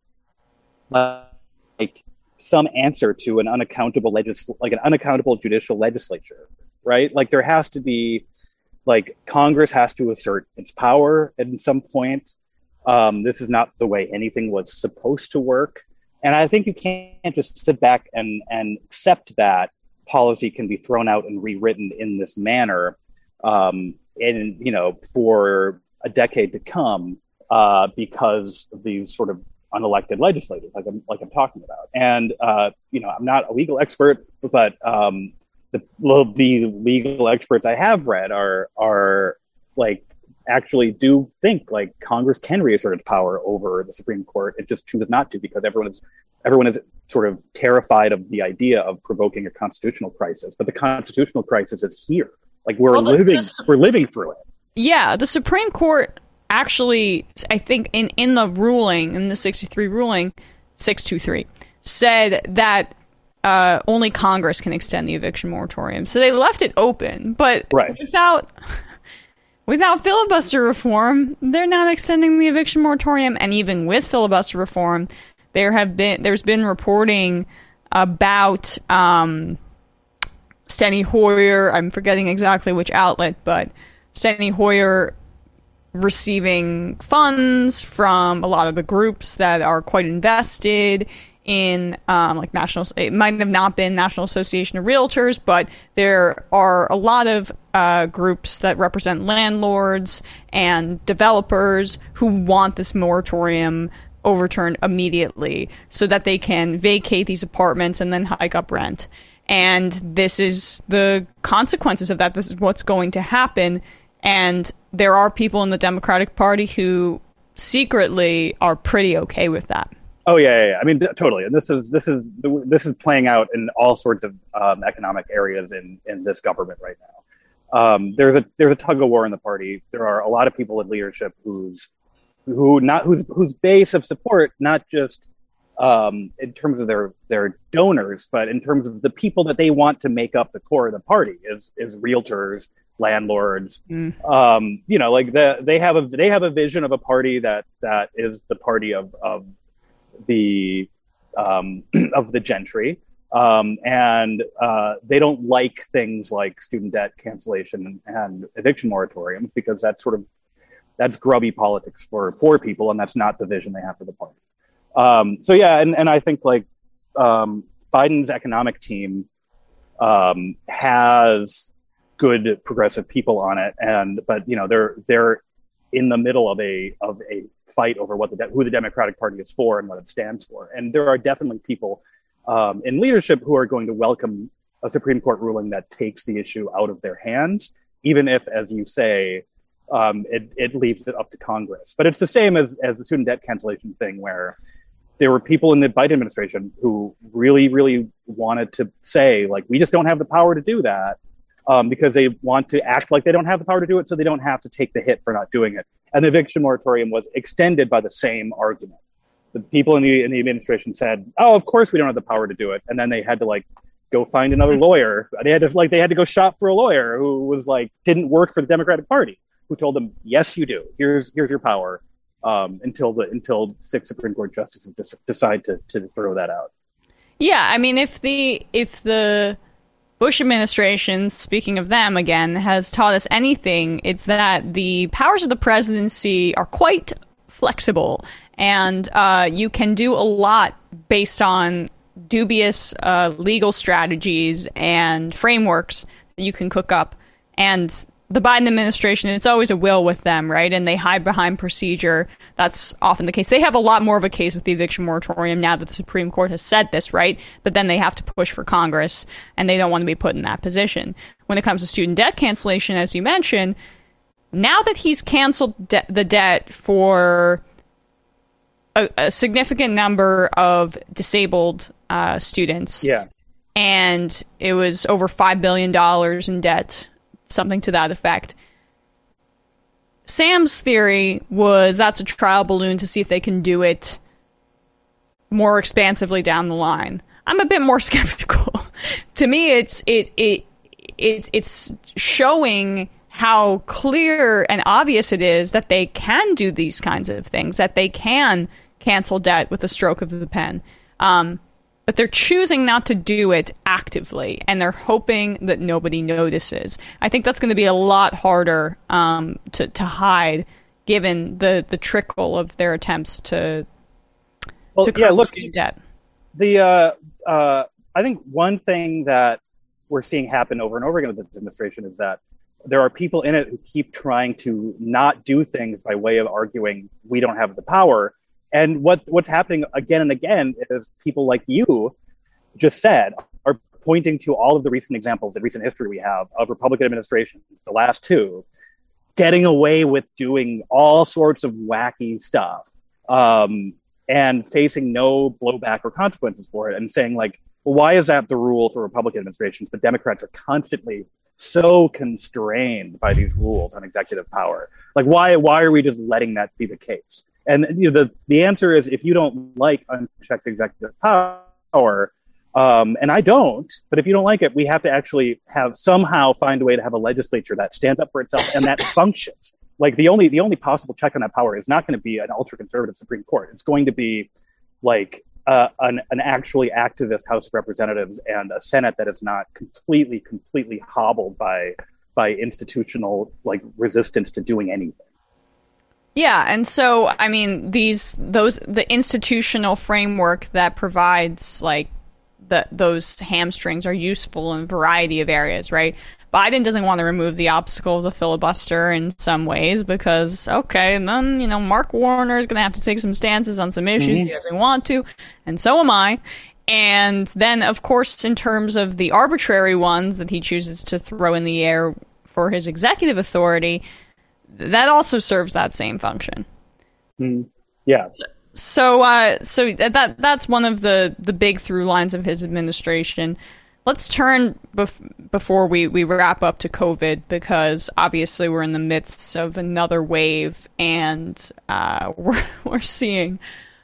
uh, like some answer to an unaccountable legis, like an unaccountable judicial legislature, right? Like, there has to be, like, Congress has to assert its power at some point. Um, this is not the way anything was supposed to work. And I think you can't just sit back and, and accept that policy can be thrown out and rewritten in this manner, um, and, you know, for a decade to come, uh, because of these sort of unelected legislators, like I'm, like I'm talking about. And, uh, you know, I'm not a legal expert, but um, the, well, the legal experts I have read are, are like, actually do think like Congress can reassert its power over the Supreme Court. It just chooses not to, because everyone is everyone is sort of terrified of the idea of provoking a constitutional crisis. But the constitutional crisis is here. Like, we're well, the, living the, we're living through it. Yeah, the Supreme Court actually, I think in, in the ruling, in the sixty-three ruling, six two three, said that uh, only Congress can extend the eviction moratorium. So they left it open, but right. without Without filibuster reform, they're not extending the eviction moratorium. And even with filibuster reform, there have been there's been reporting about um, Steny Hoyer. I'm forgetting exactly which outlet, but Steny Hoyer receiving funds from a lot of the groups that are quite invested in um, like national, it might have not been National Association of Realtors, but there are a lot of uh, groups that represent landlords and developers who want this moratorium overturned immediately so that they can vacate these apartments and then hike up rent. And this is the consequences of that. This is what's going to happen. And there are people in the Democratic Party who secretly are pretty okay with that. Oh yeah, yeah, yeah. I mean, totally. And this is this is this is playing out in all sorts of um, economic areas in, in this government right now. Um, there's a there's a tug of war in the party. There are a lot of people in leadership whose who not whose whose base of support, not just um, in terms of their their donors, but in terms of the people that they want to make up the core of the party, is is realtors, landlords. Mm. Um, you know, like the, they have a they have a vision of a party that that is the party of of the um, of the gentry, um, and uh, they don't like things like student debt cancellation and, and eviction moratoriums, because that's sort of that's grubby politics for poor people, and that's not the vision they have for the party. Um, so yeah, and, and I think like um, Biden's economic team um, has good progressive people on it, and but you know they're they're in the middle of a of a fight over what the who the Democratic Party is for and what it stands for. And there are definitely people um, in leadership who are going to welcome a Supreme Court ruling that takes the issue out of their hands, even if, as you say, um, it, it leaves it up to Congress. But it's the same as, as the student debt cancellation thing, where there were people in the Biden administration who really, really wanted to say, like, we just don't have the power to do that. um, because they want to act like they don't have the power to do it, so they don't have to take the hit for not doing it. And the eviction moratorium was extended by the same argument. The people in the in the administration said, "Oh, of course we don't have the power to do it," and then they had to like go find another lawyer. They had to like they had to go shop for a lawyer who was like didn't work for the Democratic Party, who told them, "Yes, you do. Here's here's your power." Um, until the until six Supreme Court justices decide to to throw that out. Yeah, I mean, if the if the Bush administration, speaking of them again, has taught us anything, it's that the powers of the presidency are quite flexible, and uh, you can do a lot based on dubious uh, legal strategies and frameworks that you can cook up. And the Biden administration, it's always a will with them, right? And they hide behind procedure. That's often the case. They have a lot more of a case with the eviction moratorium now that the Supreme Court has said this, right? But then they have to push for Congress, and they don't want to be put in that position. When it comes to student debt cancellation, as you mentioned, now that he's canceled de- the debt for a, a significant number of disabled uh, students, yeah, and it was over five billion dollars in debt, something to that effect. Sam's theory was that's a trial balloon to see if they can do it more expansively down the line. I'm a bit more skeptical. To me, it's it it it it's showing how clear and obvious it is that they can do these kinds of things, that they can cancel debt with a stroke of the pen. Um, But they're choosing not to do it actively, and they're hoping that nobody notices. I think that's going to be a lot harder um, to, to hide, given the, the trickle of their attempts to well, to yeah, look, debt. The uh, uh, I think one thing that we're seeing happen over and over again with this administration is that there are people in it who keep trying to not do things by way of arguing we don't have the power. And what what's happening again and again is people like you just said are pointing to all of the recent examples in recent history we have of Republican administrations, the last two, getting away with doing all sorts of wacky stuff um, and facing no blowback or consequences for it, and saying like, well, why is that the rule for Republican administrations? But Democrats are constantly so constrained by these rules on executive power. Like, why why are we just letting that be the case? And you know, the, the answer is, if you don't like unchecked executive power, um, and I don't, but if you don't like it, we have to actually have somehow find a way to have a legislature that stands up for itself and that functions. Like the only the only possible check on that power is not going to be an ultra-conservative Supreme Court. It's going to be like uh, an, an actually activist House of Representatives and a Senate that is not completely, completely hobbled by by institutional like resistance to doing anything. Yeah, and so I mean these those the institutional framework that provides like the those hamstrings are useful in a variety of areas, right? Biden doesn't want to remove the obstacle of the filibuster in some ways because okay, and then you know Mark Warner is going to have to take some stances on some issues mm-hmm. he doesn't want to, and so am I. And then of course in terms of the arbitrary ones that he chooses to throw in the air for his executive authority, that also serves that same function. Mm, yeah. So, uh, so that that's one of the, the big through lines of his administration. Let's turn bef- before we, we wrap up to COVID, because obviously we're in the midst of another wave, and uh, we're we're seeing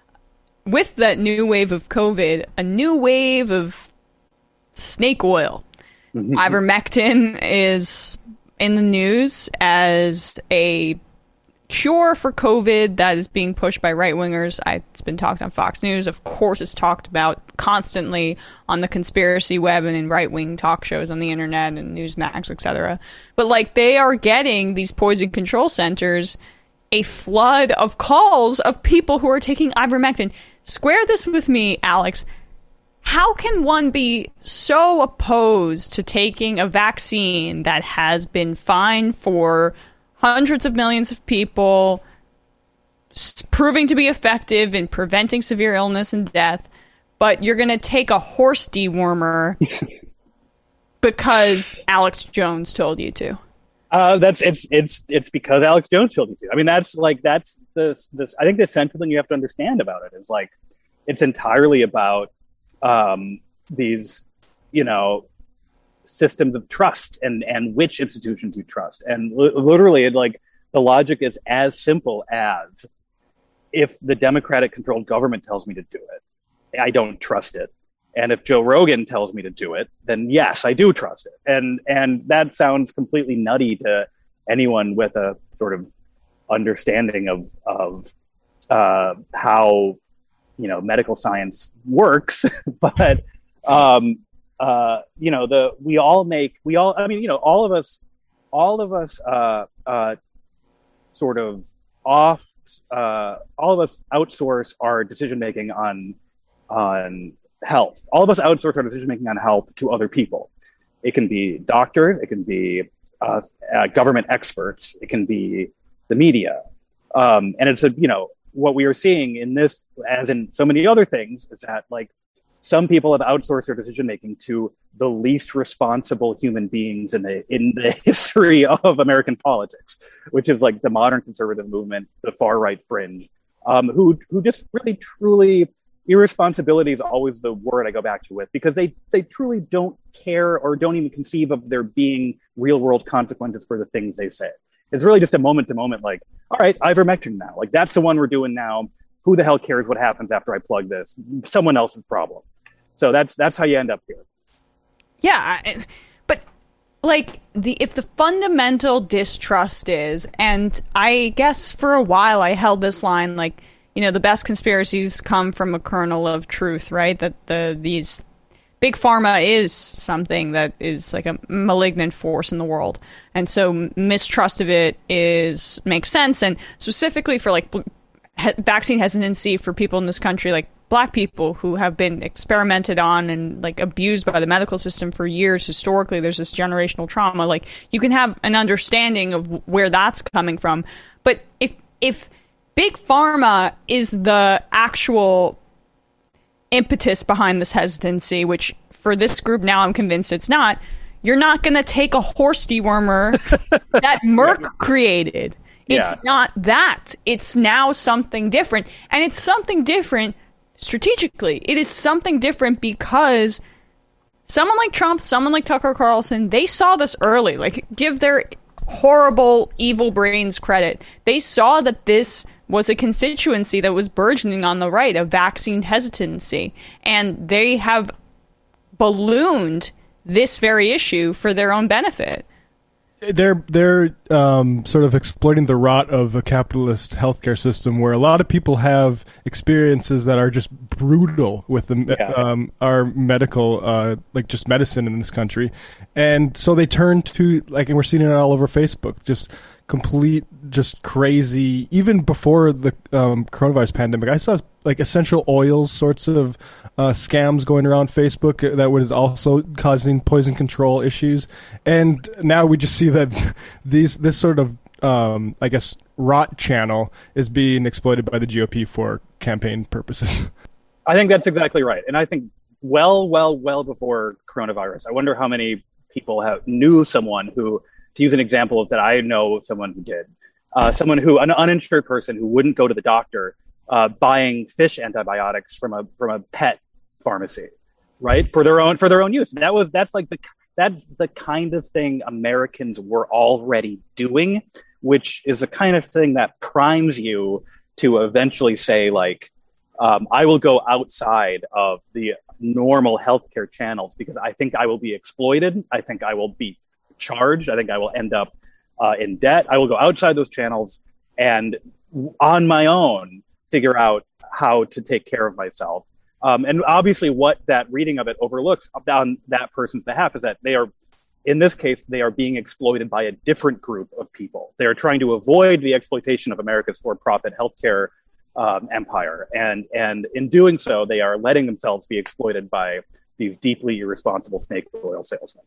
with that new wave of COVID a new wave of snake oil. Mm-hmm. Ivermectin is in the news as a cure for COVID that is being pushed by right-wingers. I, it's been talked on Fox News. Of course, it's talked about constantly on the conspiracy web and in right-wing talk shows on the internet and Newsmax, et cetera. But, like, they are getting, these poison control centers, a flood of calls of people who are taking ivermectin. Square this with me, Alex. How can one be so opposed to taking a vaccine that has been fine for hundreds of millions of people, proving to be effective in preventing severe illness and death, but you're going to take a horse dewormer because Alex Jones told you to? Uh, that's it's it's it's because Alex Jones told you to. I mean, that's like that's the this. I think the central thing you have to understand about it is like it's entirely about um, these, you know, systems of trust and and which institutions you trust. And li- literally, it, like the logic is as simple as, if the Democratic-controlled government tells me to do it, I don't trust it. And if Joe Rogan tells me to do it, then yes, I do trust it. And and that sounds completely nutty to anyone with a sort of understanding of of uh, how, you know, medical science works. But um, uh, you know, the we all make we all I mean, you know, all of us all of us uh, uh, sort of off uh, all of us outsource our decision making on on health. All of us outsource our decision making on health to other people. It can be doctors, it can be uh, uh, government experts, it can be the media, um, and it's a you know what we are seeing in this, as in so many other things, is that like some people have outsourced their decision making to the least responsible human beings in the in the history of American politics, which is like the modern conservative movement, the far right fringe, um, who who just really truly. Irresponsibility is always the word I go back to with, because they, they truly don't care or don't even conceive of there being real world consequences for the things they say. It's really just a moment to moment, like, all right, ivermectin now. Like, that's the one we're doing now. Who the hell cares what happens after I plug this? Someone else's problem. So that's that's how you end up here. Yeah, but like the if the fundamental distrust is, and I guess for a while I held this line, like, you know, the best conspiracies come from a kernel of truth, right? That the these big pharma is something that is like a malignant force in the world, and so mistrust of it is makes sense. And specifically for like he- vaccine hesitancy for people in this country, like Black people who have been experimented on and like abused by the medical system for years. Historically, there's this generational trauma. Like, you can have an understanding of where that's coming from, but if if Big Pharma is the actual impetus behind this hesitancy, which for this group now I'm convinced it's not. You're not going to take a horse dewormer that Merck created. It's yeah. not that. It's now something different. And it's something different strategically. It is something different because someone like Trump, someone like Tucker Carlson, they saw this early. Like, give their horrible, evil brains credit. They saw that this was a constituency that was burgeoning on the right, of vaccine hesitancy. And they have ballooned this very issue for their own benefit. They're they're um, sort of exploiting the rot of a capitalist healthcare system where a lot of people have experiences that are just brutal with the yeah. um, our medical, uh, like just medicine in this country, and so they turn to, like, and we're seeing it all over Facebook, just complete, just crazy. Even before the um, coronavirus pandemic, I saw like essential oils sorts of uh, scams going around Facebook that was also causing poison control issues. And now we just see that these this sort of, um, I guess, rot channel is being exploited by the G O P for campaign purposes. I think that's exactly right. And I think well, well, well before coronavirus, I wonder how many people have knew someone who, to use an example of that, I know someone who did, uh, someone who, an uninsured person who wouldn't go to the doctor, uh, buying fish antibiotics from a from a pet pharmacy, right, for their own for their own use. And that was that's like the that's the kind of thing Americans were already doing, which is the kind of thing that primes you to eventually say, like, um, I will go outside of the normal healthcare channels because I think I will be exploited. I think I will be charged. I think I will end up uh, in debt. I will go outside those channels and on my own figure out how to take care of myself. Um, and obviously what that reading of it overlooks on that person's behalf is that they are, in this case, they are being exploited by a different group of people. They are trying to avoid the exploitation of America's for-profit healthcare um, empire. And, and in doing so, they are letting themselves be exploited by these deeply irresponsible snake oil salesmen.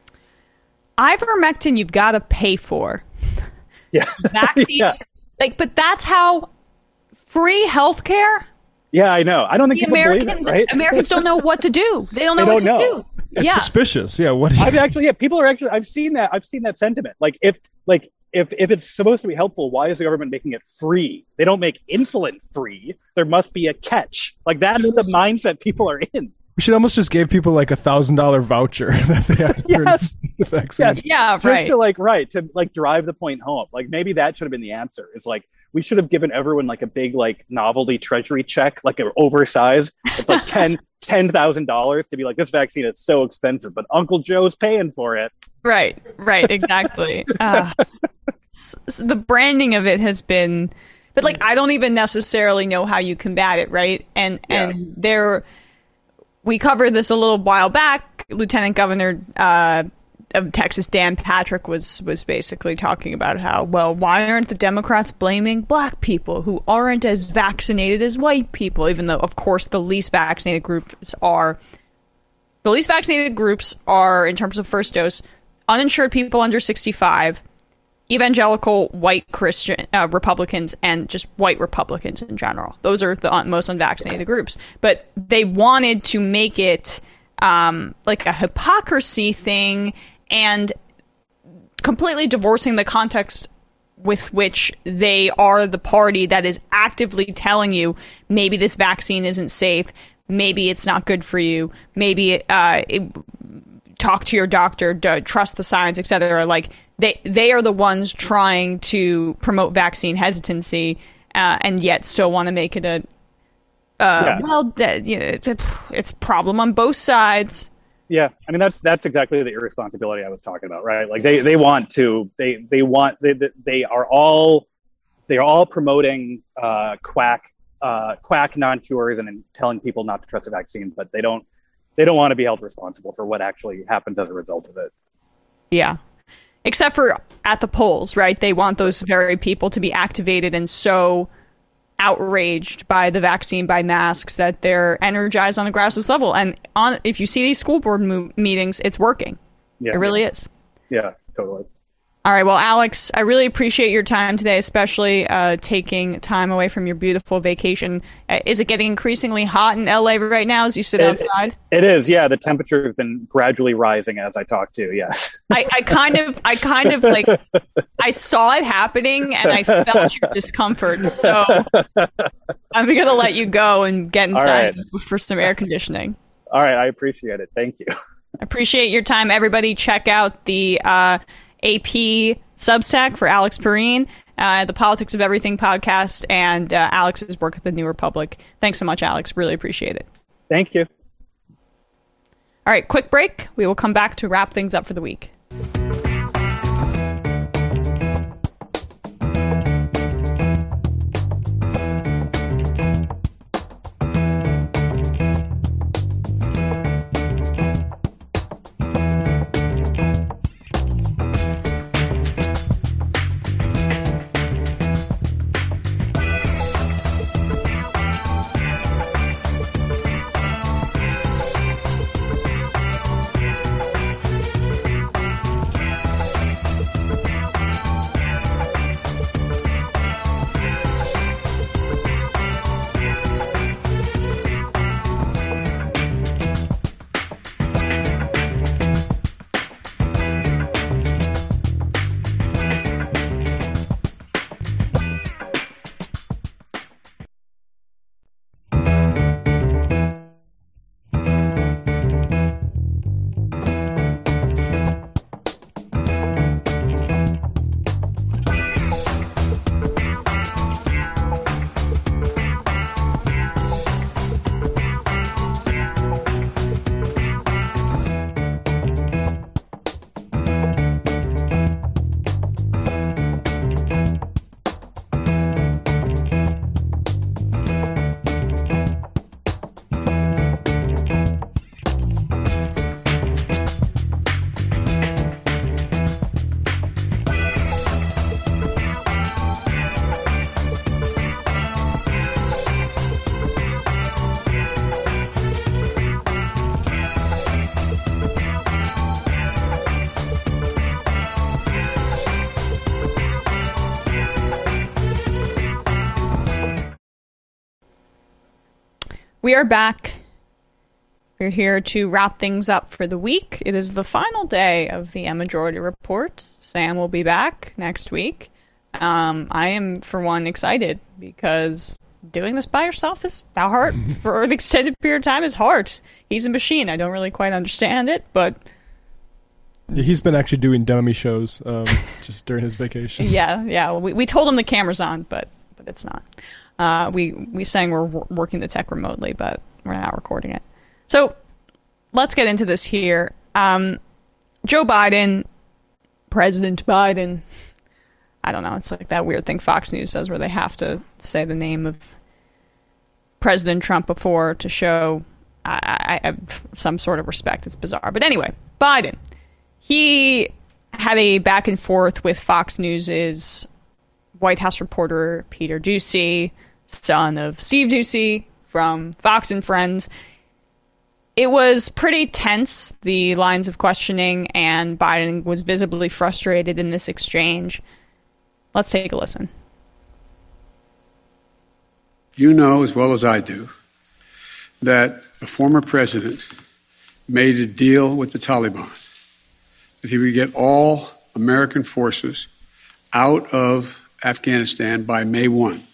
Ivermectin, you've got to pay for. Yeah. Vaccines, yeah. like, but that's how free healthcare. Yeah, I know. I don't think the people Americans, believe it, right? Americans don't know what to do. They don't know they what don't to know. do. It's yeah. suspicious. Yeah. What? Do you... I've actually, yeah, people are actually. I've seen that. I've seen that sentiment. Like, if, like, if, if it's supposed to be helpful, why is the government making it free? They don't make insulin free. There must be a catch. Like, that's the mindset people are in. We should almost just give people like a thousand dollar voucher that they have yes. the vaccine. Yes. Yeah, just right. to like right to like drive the point home. Like maybe that should have been the answer. It's like we should have given everyone like a big like novelty treasury check, like an oversized. It's like ten ten thousand dollars to be like, this vaccine is so expensive, but Uncle Joe's paying for it. Right, right, exactly. uh, s- s- the branding of it has been, but like I don't even necessarily know how you combat it, right? And Yeah. and there, we covered this a little while back. Lieutenant Governor uh, of Texas, Dan Patrick, was was basically talking about how, well, why aren't the Democrats blaming black people who aren't as vaccinated as white people, even though, of course, the least vaccinated groups are. The least vaccinated groups are, in terms of first dose, uninsured people under sixty-five, evangelical white Christian uh, Republicans, and just white Republicans in general. Those are the un- most unvaccinated groups. But they wanted to make it um, like a hypocrisy thing and completely divorcing the context with which they are the party that is actively telling you maybe this vaccine isn't safe, maybe it's not good for you, maybe uh, it, talk to your doctor, d- trust the science, et cetera. Like they they are the ones trying to promote vaccine hesitancy, uh, and yet still want to make it a uh, Yeah. well, d- you know, it's, it's a problem on both sides. Yeah, I mean that's that's exactly the irresponsibility I was talking about, right? Like they, they want to they they want they they are all they are all promoting uh, quack uh, quack non-cures and, and telling people not to trust the vaccine, but they don't they don't want to be held responsible for what actually happens as a result of it. Yeah. Except for at the polls, right? They want those very people to be activated and so outraged by the vaccine, by masks, that they're energized on the grassroots level. And on, if you see these school board mo- meetings, it's working. Yeah, it really is. Yeah, totally. All right. Well, Alex, I really appreciate your time today, especially uh, taking time away from your beautiful vacation. Uh, is it getting increasingly hot in L A right now as you sit It- outside? It is, yeah. The temperature has been gradually rising as I talk to. Yes. I, I kind of, I kind of like, I saw it happening and I felt your discomfort. So I'm going to let you go and get inside right. for some air conditioning. All right, I appreciate it. Thank you. I appreciate your time. Everybody check out the uh, A P Substack for Alex Perrine, uh, the Politics of Everything podcast, and uh, Alex's work at the New Republic. Thanks so much, Alex. Really appreciate it. Thank you. All right, quick break. We will come back to wrap things up for the week. We are back. We're here to wrap things up for the week. It is the final day of the M Majority Report. Sam will be back next week. Um, I am, for one, excited because doing this by yourself is how hard for an extended period of time is hard. He's a machine. I don't really quite understand it, but yeah, he's been actually doing dummy shows um, just during his vacation. Yeah, yeah. We we told him the camera's on, but but it's not. Uh, we we saying we're w- working the tech remotely, but we're not recording it. So let's get into this here. Um, Joe Biden, President Biden. I don't know. It's like that weird thing Fox News does where they have to say the name of President Trump before to show I, I, I have some sort of respect. It's bizarre. But anyway, Biden. He had a back and forth with Fox News' White House reporter Peter Doocy, son of Steve Doocy from Fox and Friends. It was pretty tense, the lines of questioning, and Biden was visibly frustrated in this exchange. Let's take a listen. You know as well as I do that the former president made a deal with the Taliban that he would get all American forces out of Afghanistan by May first.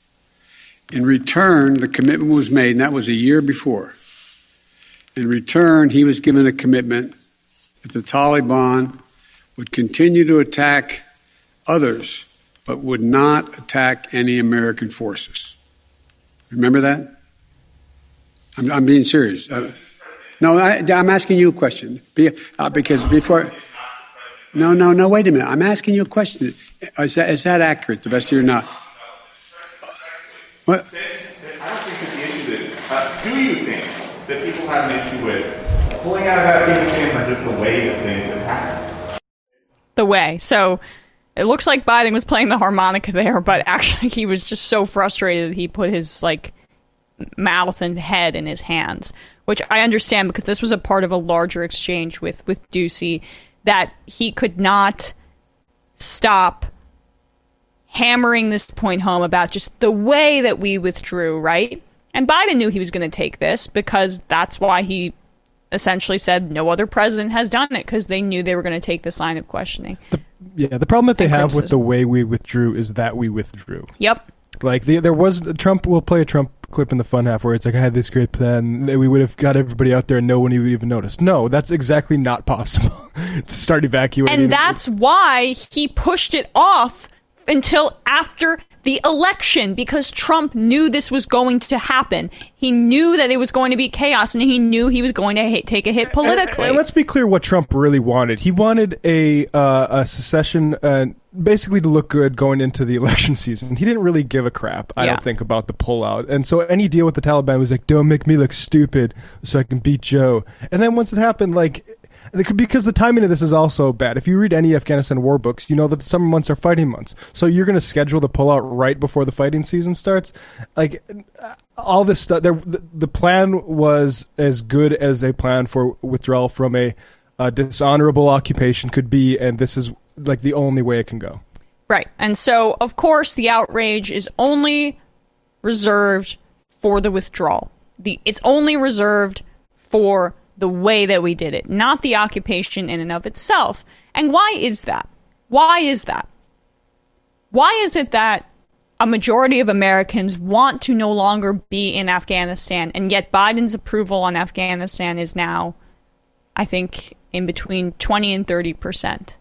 In return, the commitment was made, and that was a year before. In return, he was given a commitment that the Taliban would continue to attack others, but would not attack any American forces. Remember that? I'm, I'm being serious. Uh, no, I, I'm asking you a question. Be, uh, because before... No, no, no, wait a minute. I'm asking you a question. Is that, is that accurate, the best of your knowledge? What? I don't think that the issue that... Uh, do you think that people have an issue with pulling out of Afghanistan or just the way that things have happened? The way. So... It looks like Biden was playing the harmonica there, but actually he was just so frustrated that he put his, like, mouth and head in his hands, which I understand because this was a part of a larger exchange with, with Doocy, that he could not stop hammering this point home about just the way that we withdrew, right? And Biden knew he was going to take this because that's why he essentially said no other president has done it, because they knew they were going to take this line of questioning. The, yeah, the problem that they have criticism. with the way we withdrew is that we withdrew. Yep. Like, the, there was, Trump will play a Trump clip in the fun half where it's like, I had this great plan, we would have got everybody out there and no one would even notice. No, that's exactly not possible to start evacuating. And that's why he pushed it off until after the election, because Trump knew this was going to happen. He knew that it was going to be chaos, and he knew he was going to hit, take a hit politically. And, and let's be clear what Trump really wanted. He wanted a, uh, a secession, uh, basically to look good going into the election season. He didn't really give a crap, I yeah. don't think, about the pullout. And so any deal with the Taliban was like, don't make me look stupid so I can beat Joe. And then once it happened, like... Because the timing of this is also bad. If you read any Afghanistan war books, you know that the summer months are fighting months. So you're going to schedule the pullout right before the fighting season starts. Like, all this stuff. The, the plan was as good as a plan for withdrawal from a, a dishonorable occupation could be, and this is like the only way it can go. Right. And so, of course, the outrage is only reserved for the withdrawal. The It's only reserved for the way that we did it, not the occupation in and of itself. And why is that? Why is that? Why is it that a majority of Americans want to no longer be in Afghanistan, and yet Biden's approval on Afghanistan is now, I think, in between twenty and thirty percent?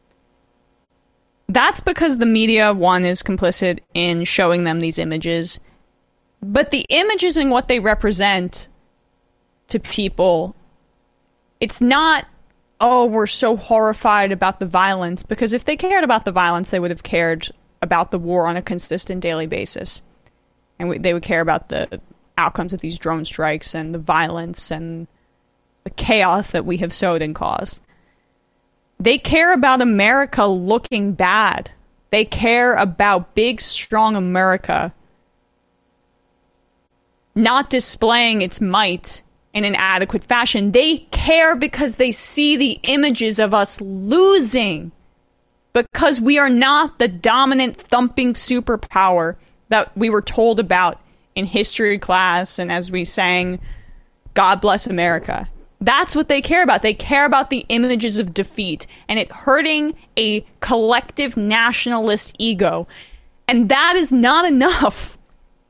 That's because the media, one, is complicit in showing them these images, but the images and what they represent to people, it's not, oh, we're so horrified about the violence, because if they cared about the violence, they would have cared about the war on a consistent daily basis. And we, they would care about the outcomes of these drone strikes and the violence and the chaos that we have sowed and caused. They care about America looking bad. They care about big, strong America not displaying its might in an adequate fashion. They care because they see the images of us losing, because we are not the dominant thumping superpower that we were told about in history class and as we sang God Bless America. That's what they care about. They care about the images of defeat and it hurting a collective nationalist ego. And that is not enough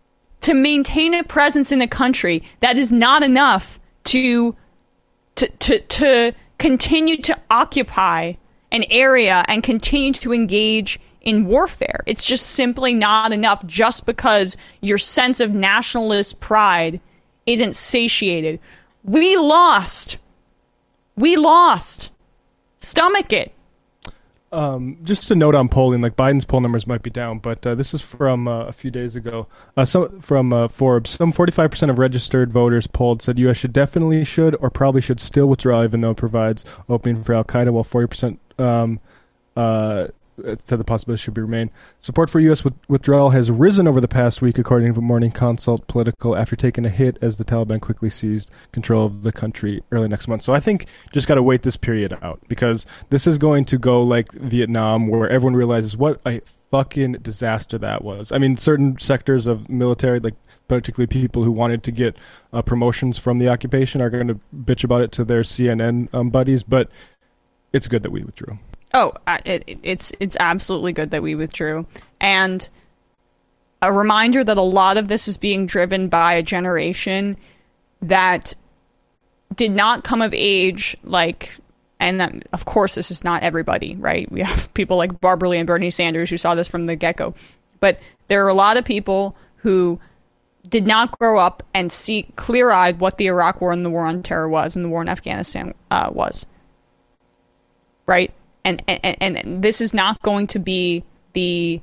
to maintain a presence in the country, that is not enough to to to, to continue to occupy an area and continue to engage in warfare. It's just simply not enough just because your sense of nationalist pride isn't satiated. We lost. We lost. Stomach it. Um, just a note on polling, like Biden's poll numbers might be down, but uh, this is from uh, a few days ago. Uh, some, from uh, Forbes, some forty-five percent of registered voters polled said U S should definitely should or probably should still withdraw, even though it provides opening for Al-Qaeda, while forty percent um, uh, said the possibility should be remain. Support for U S with- withdrawal has risen over the past week, according to Morning Consult Political, after taking a hit as the Taliban quickly seized control of the country early next month. So I think just got to wait this period out, because this is going to go like Vietnam, where everyone realizes what a fucking disaster that was. I mean, certain sectors of military, like particularly people who wanted to get uh, promotions from the occupation, are going to bitch about it to their C N N um, buddies, but it's good that we withdrew. Oh, it, it's it's absolutely good that we withdrew. And a reminder that a lot of this is being driven by a generation that did not come of age, like, and that, of course, this is not everybody, right? We have people like Barbara Lee and Bernie Sanders who saw this from the get-go. But there are a lot of people who did not grow up and see clear-eyed what the Iraq War and the War on Terror was and the war in Afghanistan uh, was. Right? And, and and this is not going to be the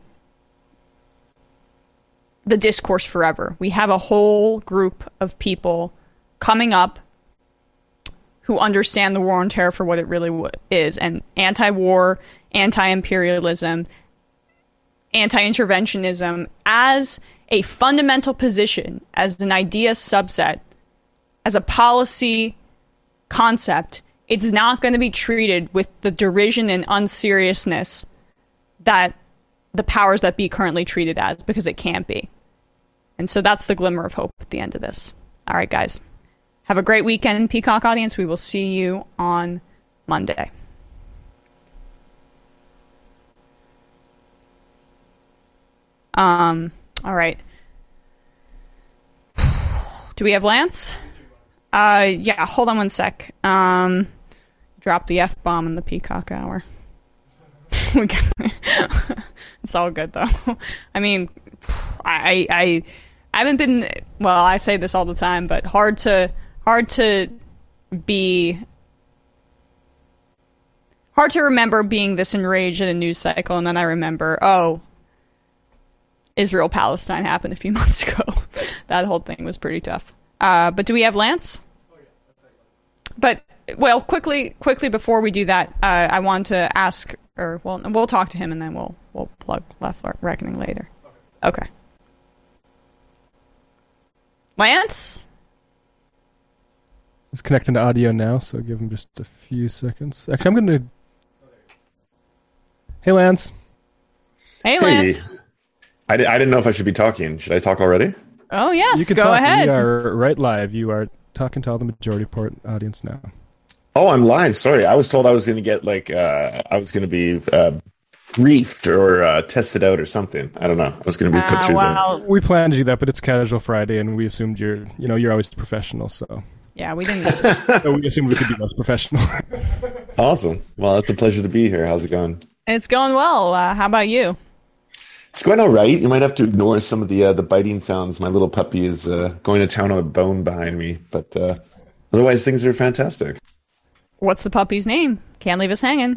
the discourse forever. We have a whole group of people coming up who understand the war on terror for what it really w- is, and anti-war, anti-imperialism, anti-interventionism as a fundamental position, as an idea subset, as a policy concept. It's not going to be treated with the derision and unseriousness that the powers that be currently treated as, because it can't be. And so that's the glimmer of hope at the end of this. All right, guys. Have a great weekend, Peacock audience. We will see you on Monday. Um. All right. Do we have Lance? Uh. Yeah. Hold on one sec. Um. Drop the F-bomb in the Peacock Hour. It's all good, though. I mean, I, I I haven't been, well, I say this all the time, but hard to hard to be hard to remember being this enraged at a news cycle, and then I remember, oh, Israel Palestine happened a few months ago. That whole thing was pretty tough. Uh, but do we have Lance? But well, quickly, quickly before we do that, uh, I want to ask, or well, we'll talk to him, and then we'll we'll plug Left Reckoning later. Okay. Lance? It's connecting to audio now, so give him just a few seconds. Actually, I'm going to... Hey, Lance. Hey, Lance. Hey. I, di- I didn't know if I should be talking. Should I talk already? Oh, yes, you can go talk. ahead. We are right live. You are talking to all the majority part audience now. Oh, I'm live. Sorry. I was told I was going to get, like, uh, I was going to be uh, briefed or uh, tested out or something. I don't know. I was going to be put uh, through well, the... We planned to do that, but it's Casual Friday, and we assumed you're, you know, you're always professional, so... Yeah, we didn't. So we assumed we could be most professional. Awesome. Well, it's a pleasure to be here. How's it going? It's going well. Uh, how about you? It's going all right. You might have to ignore some of the uh, the biting sounds. My little puppy is uh, going to town on a bone behind me, but uh, otherwise things are fantastic. What's the puppy's name? Can't leave us hanging.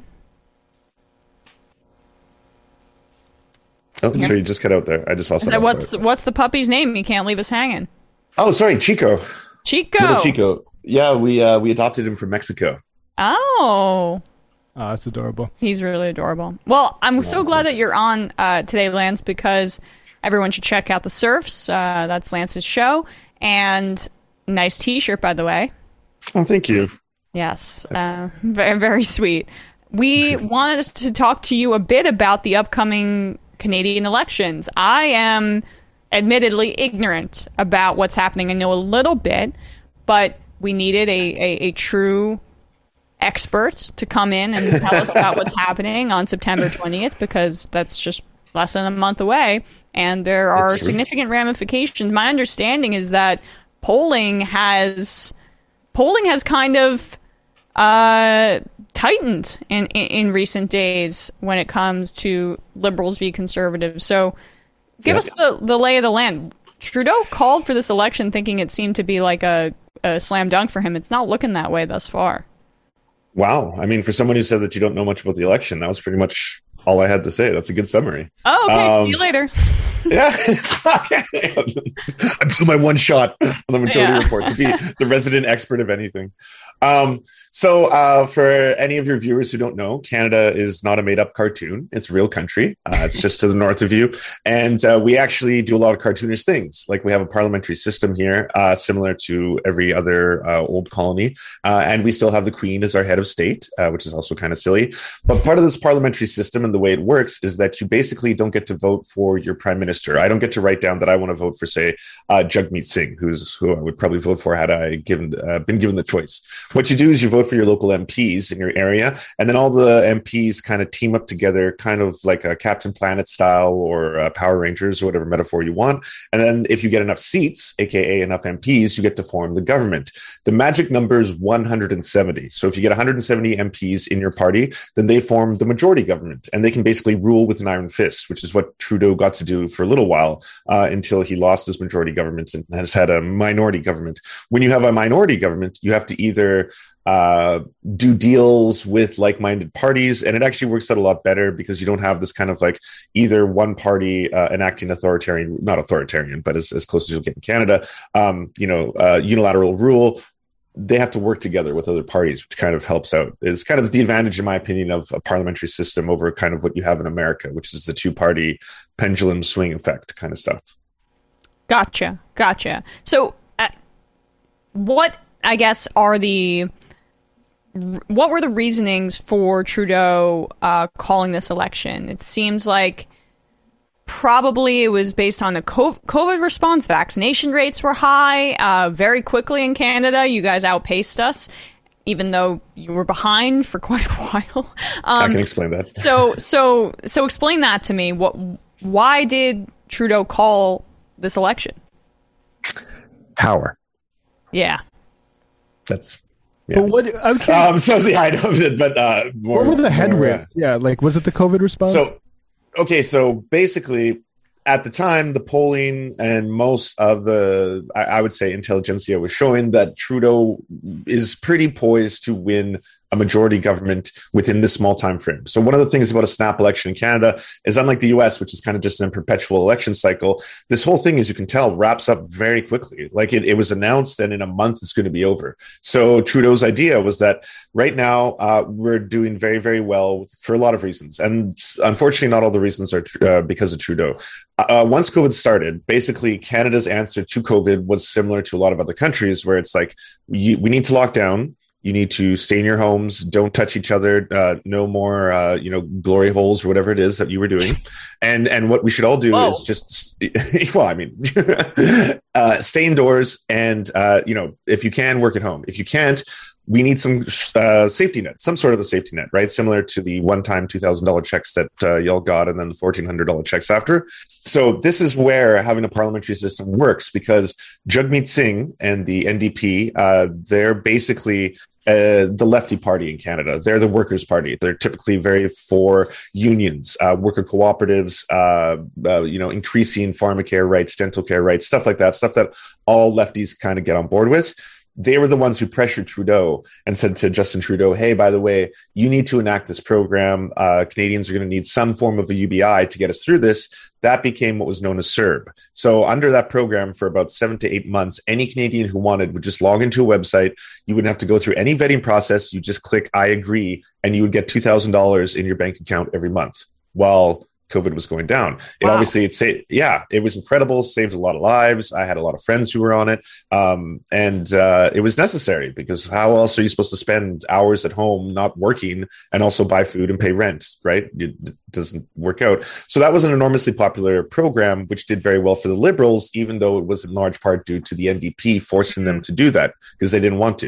Oh, yeah. Sorry, you just cut out there. I just saw something. What's what's the puppy's name? You can't leave us hanging. Oh, sorry, Chico. Chico. Little Chico. Yeah, we uh, we adopted him from Mexico. Oh. Oh, that's adorable. He's really adorable. Well, I'm yeah, so glad thanks. that you're on uh, today, Lance, because everyone should check out The Surfs. Uh, that's Lance's show. And nice T-shirt, by the way. Oh, thank you. Yes. Uh, very, very sweet. We wanted to talk to you a bit about the upcoming Canadian elections. I am admittedly ignorant about what's happening. I know a little bit, but we needed a, a, a true expert to come in and tell us about what's happening on September twentieth, because that's just less than a month away, and there are significant ramifications. My understanding is that polling has polling has kind of uh, tightened in, in, in recent days when it comes to liberals v. conservatives. So give yeah. us the, the lay of the land. Trudeau called for this election thinking it seemed to be like a, a slam dunk for him. It's not looking that way thus far. Wow. I mean, for someone who said that you don't know much about the election, that was pretty much all I had to say. That's a good summary. Oh, okay. Um, See you later. Yeah. I blew my one shot on the Majority yeah. Report to be the resident expert of anything. Um, so uh, for any of your viewers who don't know, Canada is not a made-up cartoon. It's a real country. Uh, it's just to the north of you. And uh, we actually do a lot of cartoonish things. Like we have a parliamentary system here, uh, similar to every other uh, old colony. Uh, and we still have the Queen as our head of state, uh, which is also kind of silly. But part of this parliamentary system and the way it works is that you basically don't get to vote for your prime minister. I don't get to write down that I want to vote for, say, uh, Jagmeet Singh, who's who I would probably vote for had I given uh, been given the choice. What you do is you vote for your local M Ps in your area, and then all the M Ps kind of team up together, kind of like a Captain Planet style or uh, Power Rangers or whatever metaphor you want. And then if you get enough seats, aka enough M Ps, you get to form the government. The magic number is one hundred seventy. So if you get one hundred seventy M Ps in your party, then they form the majority government, and they can basically rule with an iron fist, which is what Trudeau got to do for a little while uh, until he lost his majority government and has had a minority government. When you have a minority government, you have to either uh, do deals with like-minded parties, and it actually works out a lot better because you don't have this kind of like either one party uh, enacting authoritarian, not authoritarian, but as, as close as you'll get in Canada, um, you know, uh, unilateral rule. They have to work together with other parties, which kind of helps out. It's kind of the advantage, in my opinion, of a parliamentary system over kind of what you have in America, which is the two-party pendulum swing effect kind of stuff. Gotcha. Gotcha. So uh, what, I guess, are the... What were the reasonings for Trudeau uh, calling this election? It seems like probably it was based on the COVID response. Vaccination rates were high uh, very quickly in Canada. You guys outpaced us, even though you were behind for quite a while. Um, I can explain that. so, so, so explain that to me. What? Why did Trudeau call this election? Power. Yeah. That's. Yeah. But what? Okay. Um, so yeah, I know, but uh, more, what were the headwinds? Uh, yeah, like was it the COVID response? So, okay, so basically, at the time, the polling and most of the, I, I would say, intelligentsia was showing that Trudeau is pretty poised to win a majority government within this small time frame. So one of the things about a snap election in Canada is, unlike the U S, which is kind of just a perpetual election cycle, this whole thing, as you can tell, wraps up very quickly. Like it, it was announced and in a month it's going to be over. So Trudeau's idea was that right now uh, we're doing very, very well for a lot of reasons. And unfortunately, not all the reasons are uh, because of Trudeau. Uh, once COVID started, basically Canada's answer to COVID was similar to a lot of other countries where it's like, you, we need to lock down. You need to stay in your homes. Don't touch each other. Uh, no more, uh, you know, glory holes or whatever it is that you were doing. And and what we should all do Whoa. is just, well, I mean, uh, stay indoors and, uh, you know, if you can, work at home. If you can't, we need some uh, safety net, some sort of a safety net, right? Similar to the one-time two thousand dollars checks that uh, y'all got and then the fourteen hundred dollars checks after. So this is where having a parliamentary system works, because Jagmeet Singh and the N D P, uh, they're basically uh, the lefty party in Canada. They're the workers' party. They're typically very for unions, uh, worker cooperatives, uh, uh, you know, increasing pharmacare rights, dental care rights, stuff like that, stuff that all lefties kind of get on board with. They were the ones who pressured Trudeau and said to Justin Trudeau, hey, by the way, you need to enact this program. Uh, Canadians are going to need some form of a U B I to get us through this. That became what was known as CERB. So under that program for about seven to eight months, any Canadian who wanted would just log into a website. You wouldn't have to go through any vetting process. You just click I agree, and you would get two thousand dollars in your bank account every month while COVID was going down. It wow. obviously, it saved, yeah, it was incredible, saved a lot of lives. I had a lot of friends who were on it. Um, and uh, it was necessary, because how else are you supposed to spend hours at home not working and also buy food and pay rent, right? It doesn't work out. So that was an enormously popular program, which did very well for the Liberals, even though it was in large part due to the N D P forcing them to do that because they didn't want to.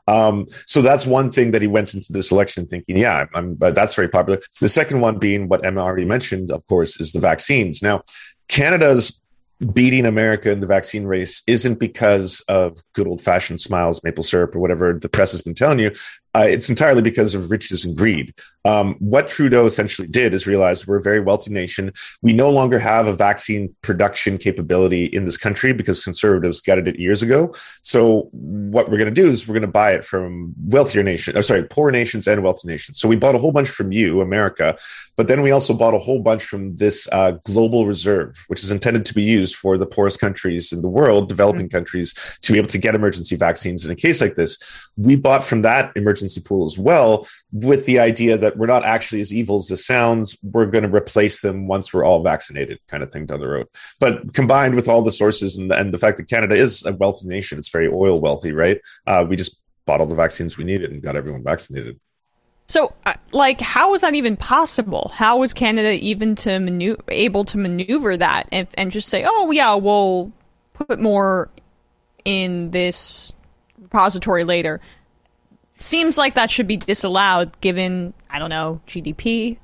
Um, so that's one thing that he went into this election thinking, yeah, I'm, I'm, that's very popular. The second one being what Emma already mentioned, of course, is the vaccines. Now, Canada's beating America in the vaccine race isn't because of good old-fashioned smiles, maple syrup, or whatever the press has been telling you. Uh, it's entirely because of riches and greed. Um, what Trudeau essentially did is realize we're a very wealthy nation. We no longer have a vaccine production capability in this country because conservatives gutted it years ago. So what we're going to do is we're going to buy it from wealthier nations, or sorry, poor nations and wealthy nations. So we bought a whole bunch from you, America, but then we also bought a whole bunch from this uh, global reserve, which is intended to be used for the poorest countries in the world, developing mm-hmm. countries, to be able to get emergency vaccines in a case like this. We bought from that emergency pool as well, with the idea that we're not actually as evil as this sounds. We're going to replace them once we're all vaccinated, kind of thing down the road. But combined with all the sources and, and the fact that Canada is a wealthy nation, it's very oil wealthy, right? Uh, we just bought all the vaccines we needed and got everyone vaccinated. So, uh, like, how was that even possible? How was Canada even to manu- able to maneuver that and, and just say, oh, yeah, we'll put more in this repository later? Seems like that should be disallowed given, I don't know, G D P.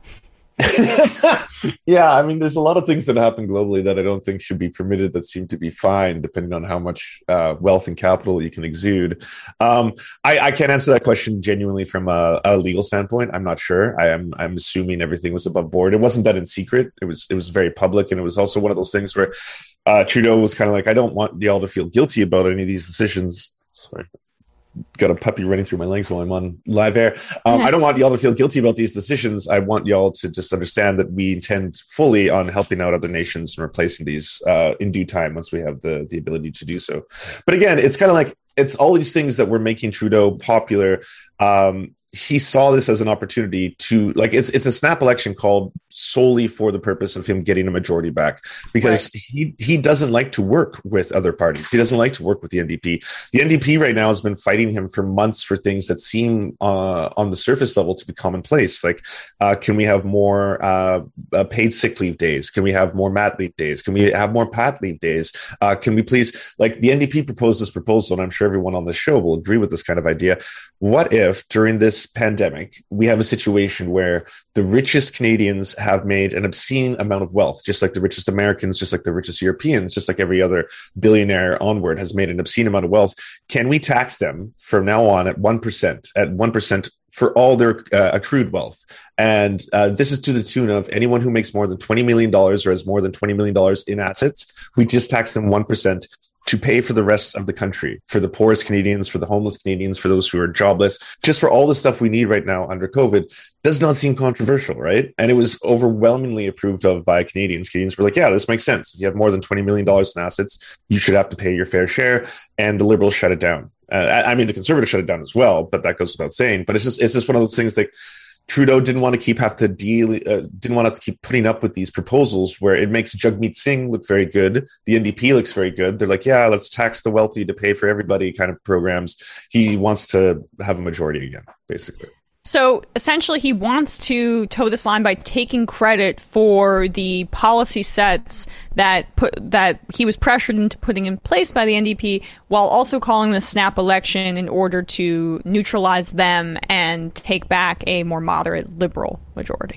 Yeah, I mean, there's a lot of things that happen globally that I don't think should be permitted that seem to be fine, depending on how much uh, wealth and capital you can exude. Um, I, I can't answer that question genuinely from a, a legal standpoint. I'm not sure. I am I'm assuming everything was above board. It wasn't done in secret. It was it was very public, and it was also one of those things where uh, Trudeau was kind of like, I don't want y'all to feel guilty about any of these decisions. Sorry. Got a puppy running through my legs while I'm on live air. Um, I don't want y'all to feel guilty about these decisions. I want y'all to just understand that we intend fully on helping out other nations and replacing these uh, in due time once we have the, the ability to do so. But again, it's kind of like, it's all these things that were making Trudeau popular. Um, he saw this as an opportunity to, like, it's it's a snap election called solely for the purpose of him getting a majority back, because right. he he doesn't like to work with other parties. He doesn't like to work with the N D P. The N D P right now has been fighting him for months for things that seem uh, on the surface level to be commonplace. Like, uh, can we have more uh, uh, paid sick leave days? Can we have more mat leave days? Can we have more pat leave days? Uh, can we please, like, the N D P proposed this proposal, and I'm sure everyone on the show will agree with this kind of idea. What if during this pandemic we have a situation where the richest Canadians have made an obscene amount of wealth, just like the richest Americans, just like the richest Europeans, just like every other billionaire onward has made an obscene amount of wealth? Can we tax them from now on at one percent, at one percent for all their uh, accrued wealth? And uh, this is to the tune of anyone who makes more than twenty million dollars or has more than twenty million dollars in assets, we just tax them one percent to pay for the rest of the country, for the poorest Canadians, for the homeless Canadians, for those who are jobless, just for all the stuff we need right now under COVID. Does not seem controversial, right? And it was overwhelmingly approved of by Canadians. Canadians were like, yeah, this makes sense. If you have more than twenty million dollars in assets, you should have to pay your fair share. And the Liberals shut it down. Uh, I mean, the Conservatives shut it down as well, but that goes without saying. But it's just it's just one of those things like, Trudeau didn't want to keep have to deal, uh, didn't want to keep putting up with these proposals where it makes Jagmeet Singh look very good. The N D P looks very good. They're like, yeah, let's tax the wealthy to pay for everybody kind of programs. He wants to have a majority again, basically. So essentially, he wants to toe this line by taking credit for the policy sets that put that he was pressured into putting in place by the N D P, while also calling the snap election in order to neutralize them and take back a more moderate liberal majority.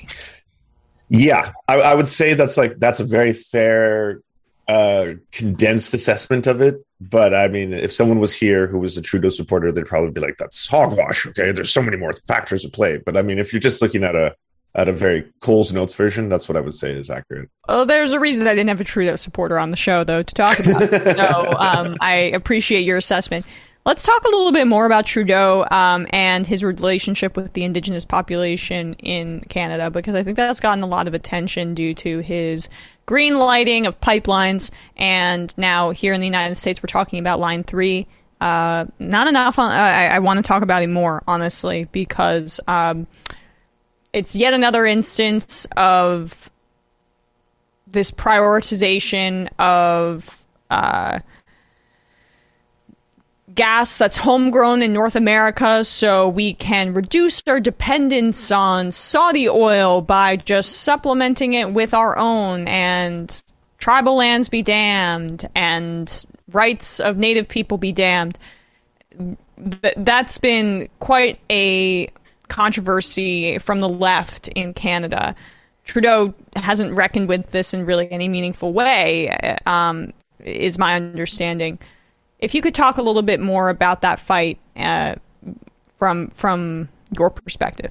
Yeah, I, I would say that's like that's a very fair, uh, condensed assessment of it. But I mean, if someone was here who was a Trudeau supporter, they'd probably be like, that's hogwash. Okay, there's so many more factors at play. But I mean, if you're just looking at a at a very Coles Notes version, that's what I would say is accurate. Oh, there's a reason that I didn't have a Trudeau supporter on the show, though, to talk about. So um, I appreciate your assessment. Let's talk a little bit more about Trudeau um, and his relationship with the Indigenous population in Canada, because I think that's gotten a lot of attention due to his green lighting of pipelines. And now here in the United States, we're talking about Line three. Uh, not enough. On, I, I want to talk about it more, honestly, because um, it's yet another instance of this prioritization of uh, gas that's homegrown in North America, so we can reduce our dependence on Saudi oil by just supplementing it with our own, and tribal lands be damned, and rights of Native people be damned. th- that's been quite a controversy from the left in Canada. Trudeau hasn't reckoned with this in really any meaningful way, um, is my understanding. If you could talk a little bit more about that fight uh, from from your perspective.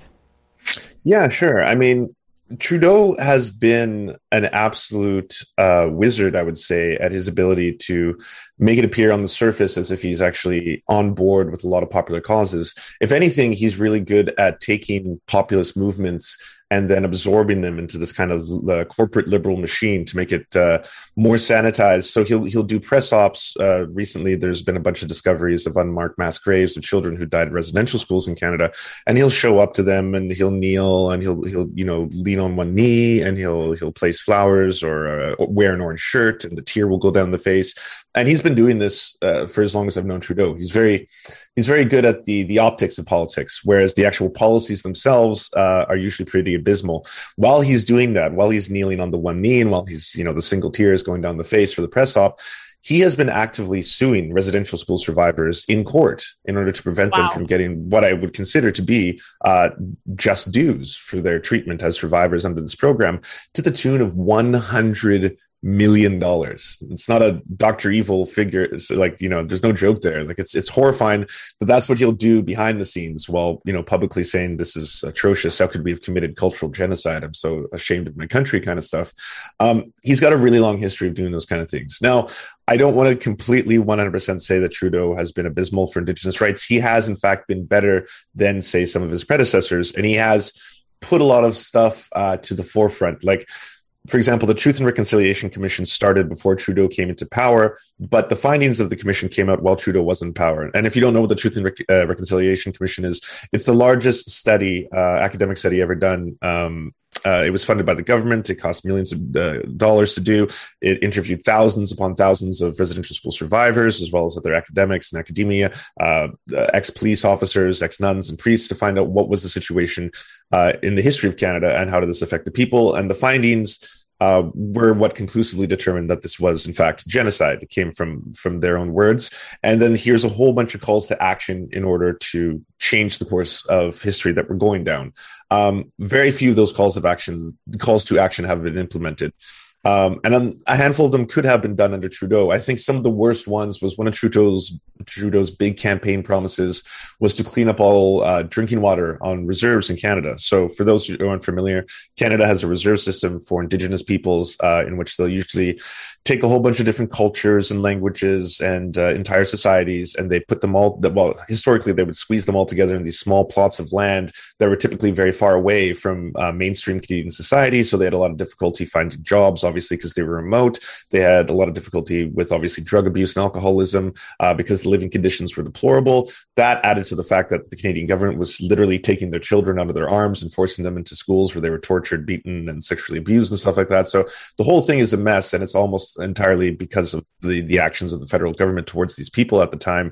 Yeah, sure. I mean, Trudeau has been an absolute uh, wizard, I would say, at his ability to make it appear on the surface as if he's actually on board with a lot of popular causes. If anything, he's really good at taking populist movements and then absorbing them into this kind of uh, corporate liberal machine to make it uh, more sanitized. So he'll he'll do press ops. Uh, recently, there's been a bunch of discoveries of unmarked mass graves of children who died in residential schools in Canada, and he'll show up to them and he'll kneel and he'll he'll you know lean on one knee and he'll he'll place flowers or uh, wear an orange shirt, and the tear will go down the face. And he's been doing this uh, for as long as I've known Trudeau. He's very he's very good at the the optics of politics, whereas the actual policies themselves uh, are usually pretty abysmal. While he's doing that, while he's kneeling on the one knee and while he's, you know, the single tear is going down the face for the press op, he has been actively suing residential school survivors in court in order to prevent wow. them from getting what I would consider to be uh, just dues for their treatment as survivors under this program, to the tune of one hundred million dollars. It's not a Doctor Evil figure. It's like, you know, there's no joke there. Like, it's it's horrifying, but that's what he'll do behind the scenes while, you know, publicly saying this is atrocious. How could we have committed cultural genocide? I'm so ashamed of my country, kind of stuff. Um, he's got a really long history of doing those kind of things. Now, I don't want to completely one hundred percent say that Trudeau has been abysmal for Indigenous rights. He has, in fact, been better than, say, some of his predecessors, and he has put a lot of stuff uh, to the forefront. Like, for example, the Truth and Reconciliation Commission started before Trudeau came into power, but the findings of the commission came out while Trudeau was in power. And if you don't know what the Truth and Re- uh, Reconciliation Commission is, it's the largest study, uh, academic study ever done. Um, uh, it was funded by the government. It cost millions of uh, dollars to do. It interviewed thousands upon thousands of residential school survivors, as well as other academics and academia, uh, ex-police officers, ex-nuns and priests, to find out what was the situation uh, in the history of Canada and how did this affect the people. And the findings Uh, were what conclusively determined that this was, in fact, genocide. It came from from their own words. And then here's a whole bunch of calls to action in order to change the course of history that we're going down. Um, very few of those calls of action, calls to action have been implemented. Um, and a handful of them could have been done under Trudeau. I think some of the worst ones was one of Trudeau's Trudeau's big campaign promises was to clean up all uh, drinking water on reserves in Canada. So for those who aren't familiar, Canada has a reserve system for Indigenous peoples uh, in which they'll usually take a whole bunch of different cultures and languages and uh, entire societies, and they put them all, well, historically they would squeeze them all together in these small plots of land that were typically very far away from uh, mainstream Canadian society. So they had a lot of difficulty finding jobs, obviously, because they were remote. They had a lot of difficulty with, obviously, drug abuse and alcoholism uh, because the living conditions were deplorable. That added to the fact that the Canadian government was literally taking their children out of their arms and forcing them into schools where they were tortured, beaten, and sexually abused and stuff like that. So the whole thing is a mess, and it's almost entirely because of the, the actions of the federal government towards these people at the time.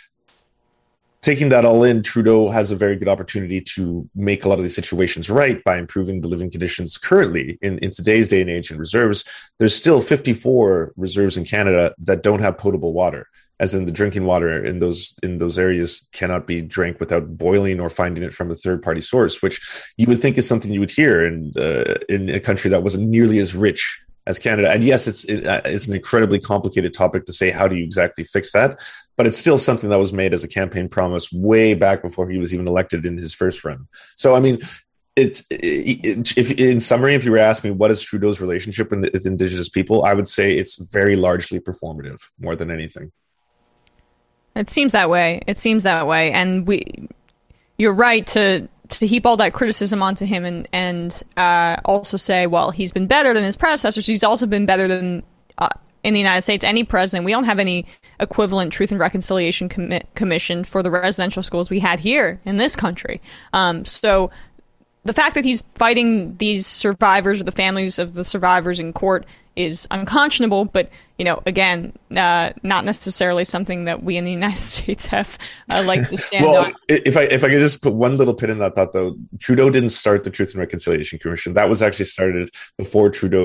Taking that all in, Trudeau has a very good opportunity to make a lot of these situations right by improving the living conditions currently in, in today's day and age in reserves. There's still fifty-four reserves in Canada that don't have potable water, as in the drinking water in those in those areas cannot be drank without boiling or finding it from a third-party source, which you would think is something you would hear in uh, in a country that wasn't nearly as rich as Canada. And yes, it's it, uh, it's an incredibly complicated topic to say how do you exactly fix that, but it's still something that was made as a campaign promise way back before he was even elected in his first run. So, I mean, it's it, if in summary, if you were asking me what is Trudeau's relationship with, with Indigenous people, I would say it's very largely performative more than anything. It seems that way. It seems that way. And we, you're right to to heap all that criticism onto him and, and uh, also say, well, he's been better than his predecessors. He's also been better than, uh, in the United States, any president. We don't have any equivalent Truth and Reconciliation Com- Commission for the residential schools we had here in this country. Um, so the fact that he's fighting these survivors or the families of the survivors in court is unconscionable, but, you know, again, uh, not necessarily something that we in the United States have uh, like to stand well, on. If I if I could just put one little pin in that thought, though, Trudeau didn't start the Truth and Reconciliation Commission. That was actually started before Trudeau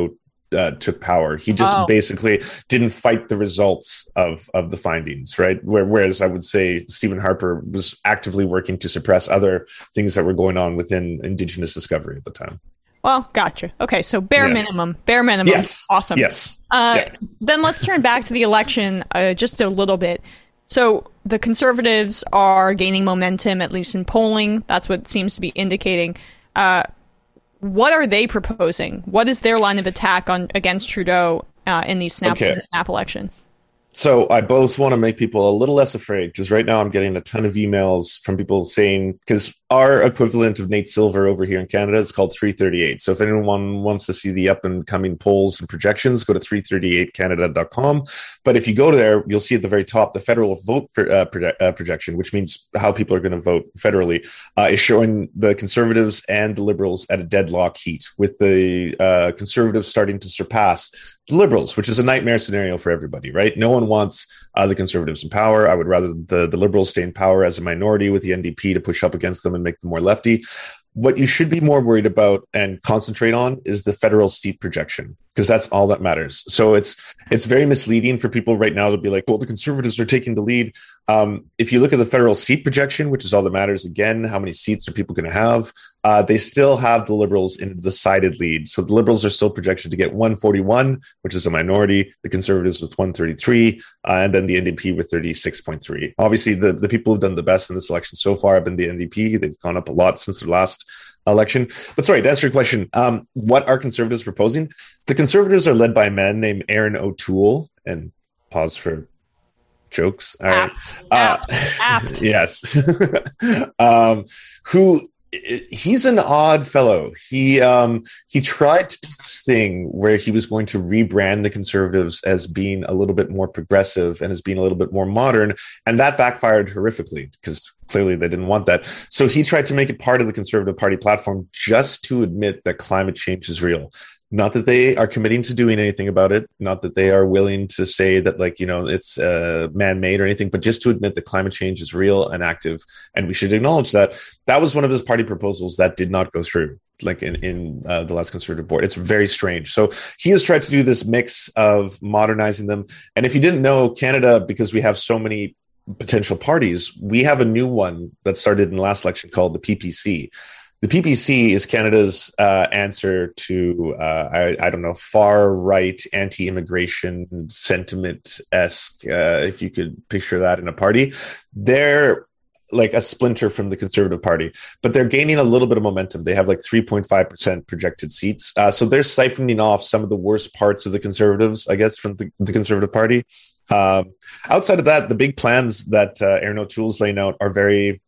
uh, took power. He just oh. basically didn't fight the results of of the findings, right? Where, whereas I would say Stephen Harper was actively working to suppress other things that were going on within Indigenous discovery at the time. Well, gotcha. Okay, so bare Yeah. minimum. Bare minimum. Yes. Awesome. Yes. Uh, Yeah. Then let's turn back to the election uh, just a little bit. So the Conservatives are gaining momentum, at least in polling. That's what it seems to be indicating. Uh, what are they proposing? What is their line of attack on against Trudeau uh, in the snap, Okay. in the snap election? So I both want to make people a little less afraid, because right now I'm getting a ton of emails from people saying, because our equivalent of Nate Silver over here in Canada is called three thirty-eight. So if anyone wants to see the up and coming polls and projections, go to three thirty-eight canada dot com. But if you go there, you'll see at the very top, the federal vote for, uh, proje- uh, projection, which means how people are going to vote federally, uh, is showing the Conservatives and the Liberals at a deadlock heat, with the uh, Conservatives starting to surpass the Liberals, which is a nightmare scenario for everybody, right? No one wants uh, the Conservatives in power. I would rather the, the Liberals stay in power as a minority with the N D P to push up against them and make them more lefty. What you should be more worried about and concentrate on is the federal seat projection, because that's all that matters. So it's it's very misleading for people right now to be like, well, the Conservatives are taking the lead. Um, if you look at the federal seat projection, which is all that matters, again, how many seats are people going to have? Uh, they still have the Liberals in a decided lead. So the Liberals are still projected to get one forty-one, which is a minority, the Conservatives with one thirty-three, uh, and then the N D P with thirty-six point three. Obviously, the, the people who've done the best in this election so far have been the N D P. They've gone up a lot since the last election. But sorry, to answer your question, um, what are Conservatives proposing? The Conservatives are led by a man named Aaron O'Toole, and pause for jokes. All right. Apt. Apt. Uh, Apt. yes. um, who he's an odd fellow. He um, he tried to do this thing where he was going to rebrand the Conservatives as being a little bit more progressive and as being a little bit more modern, and that backfired horrifically, because clearly they didn't want that. So he tried to make it part of the Conservative Party platform just to admit that climate change is real. Not that they are committing to doing anything about it, not that they are willing to say that, like, you know, it's uh, man-made or anything, but just to admit that climate change is real and active, and we should acknowledge that. That was one of his party proposals that did not go through, like in, in uh, the last Conservative board. It's very strange. So he has tried to do this mix of modernizing them. And if you didn't know, Canada, because we have so many potential parties, we have a new one that started in the last election called the P P C. The P P C is Canada's uh, answer to, uh, I, I don't know, far-right anti-immigration sentiment-esque, uh, if you could picture that in a party. They're like a splinter from the Conservative Party, but they're gaining a little bit of momentum. They have like three point five percent projected seats. Uh, so they're siphoning off some of the worst parts of the Conservatives, I guess, from the, the Conservative Party. Um, outside of that, the big plans that uh, Aaron O'Toole's laying out are very...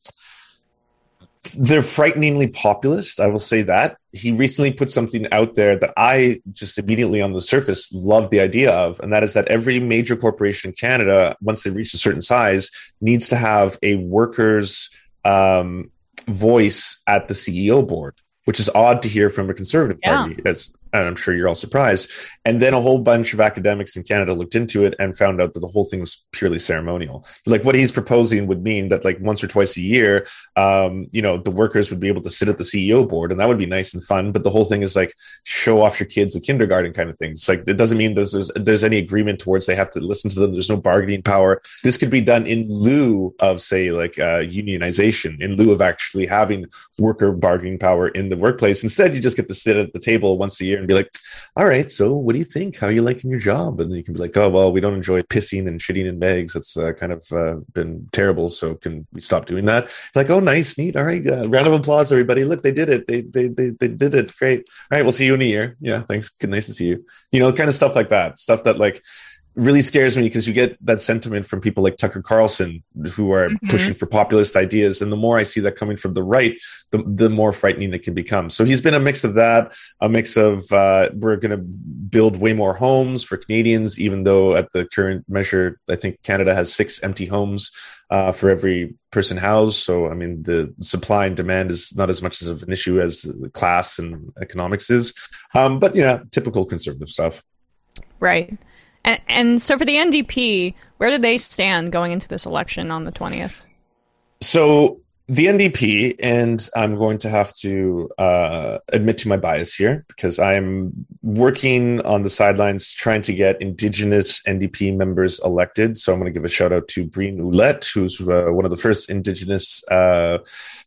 They're frighteningly populist, I will say that. He recently put something out there that I just immediately on the surface love the idea of, and that is that every major corporation in Canada, once they reach a certain size, needs to have a worker's um, voice at the C E O board, which is odd to hear from a Conservative Yeah. Party. As, and I'm sure you're all surprised. And then a whole bunch of academics in Canada looked into it and found out that the whole thing was purely ceremonial. Like, what he's proposing would mean that, like, once or twice a year, um, you know, the workers would be able to sit at the C E O board, and that would be nice and fun. But the whole thing is like show off your kids at kindergarten kind of thing. It's like, it doesn't mean there's, there's, there's any agreement towards they have to listen to them. There's no bargaining power. This could be done in lieu of, say, like uh, unionization, in lieu of actually having worker bargaining power in the workplace. Instead, you just get to sit at the table once a year and be like, all right, so what do you think? How are you liking your job? And then you can be like, oh, well, we don't enjoy pissing and shitting in bags. It's uh, kind of uh, been terrible. So can we stop doing that? You're like, oh, nice, neat. All right. Uh, round of applause, everybody. Look, they did it. They, they, they, they did it. Great. All right. We'll see you in a year. Yeah. Thanks. Good. Nice to see you. You know, kind of stuff like that. Stuff that, like, really scares me, because you get that sentiment from people like Tucker Carlson, who are mm-hmm. pushing for populist ideas. And the more I see that coming from the right, the, the more frightening it can become. So he's been a mix of that, a mix of uh, we're going to build way more homes for Canadians, even though at the current measure, I think Canada has six empty homes uh, for every person housed. So, I mean, the supply and demand is not as much of an issue as class and economics is. Um, but, yeah, typical Conservative stuff. Right. And, and so for the N D P, where do they stand going into this election on the twentieth? So the N D P, and I'm going to have to uh, admit to my bias here because I'm working on the sidelines trying to get Indigenous N D P members elected. So I'm going to give a shout out to Breen Ouellette, who's uh, one of the first Indigenous, uh,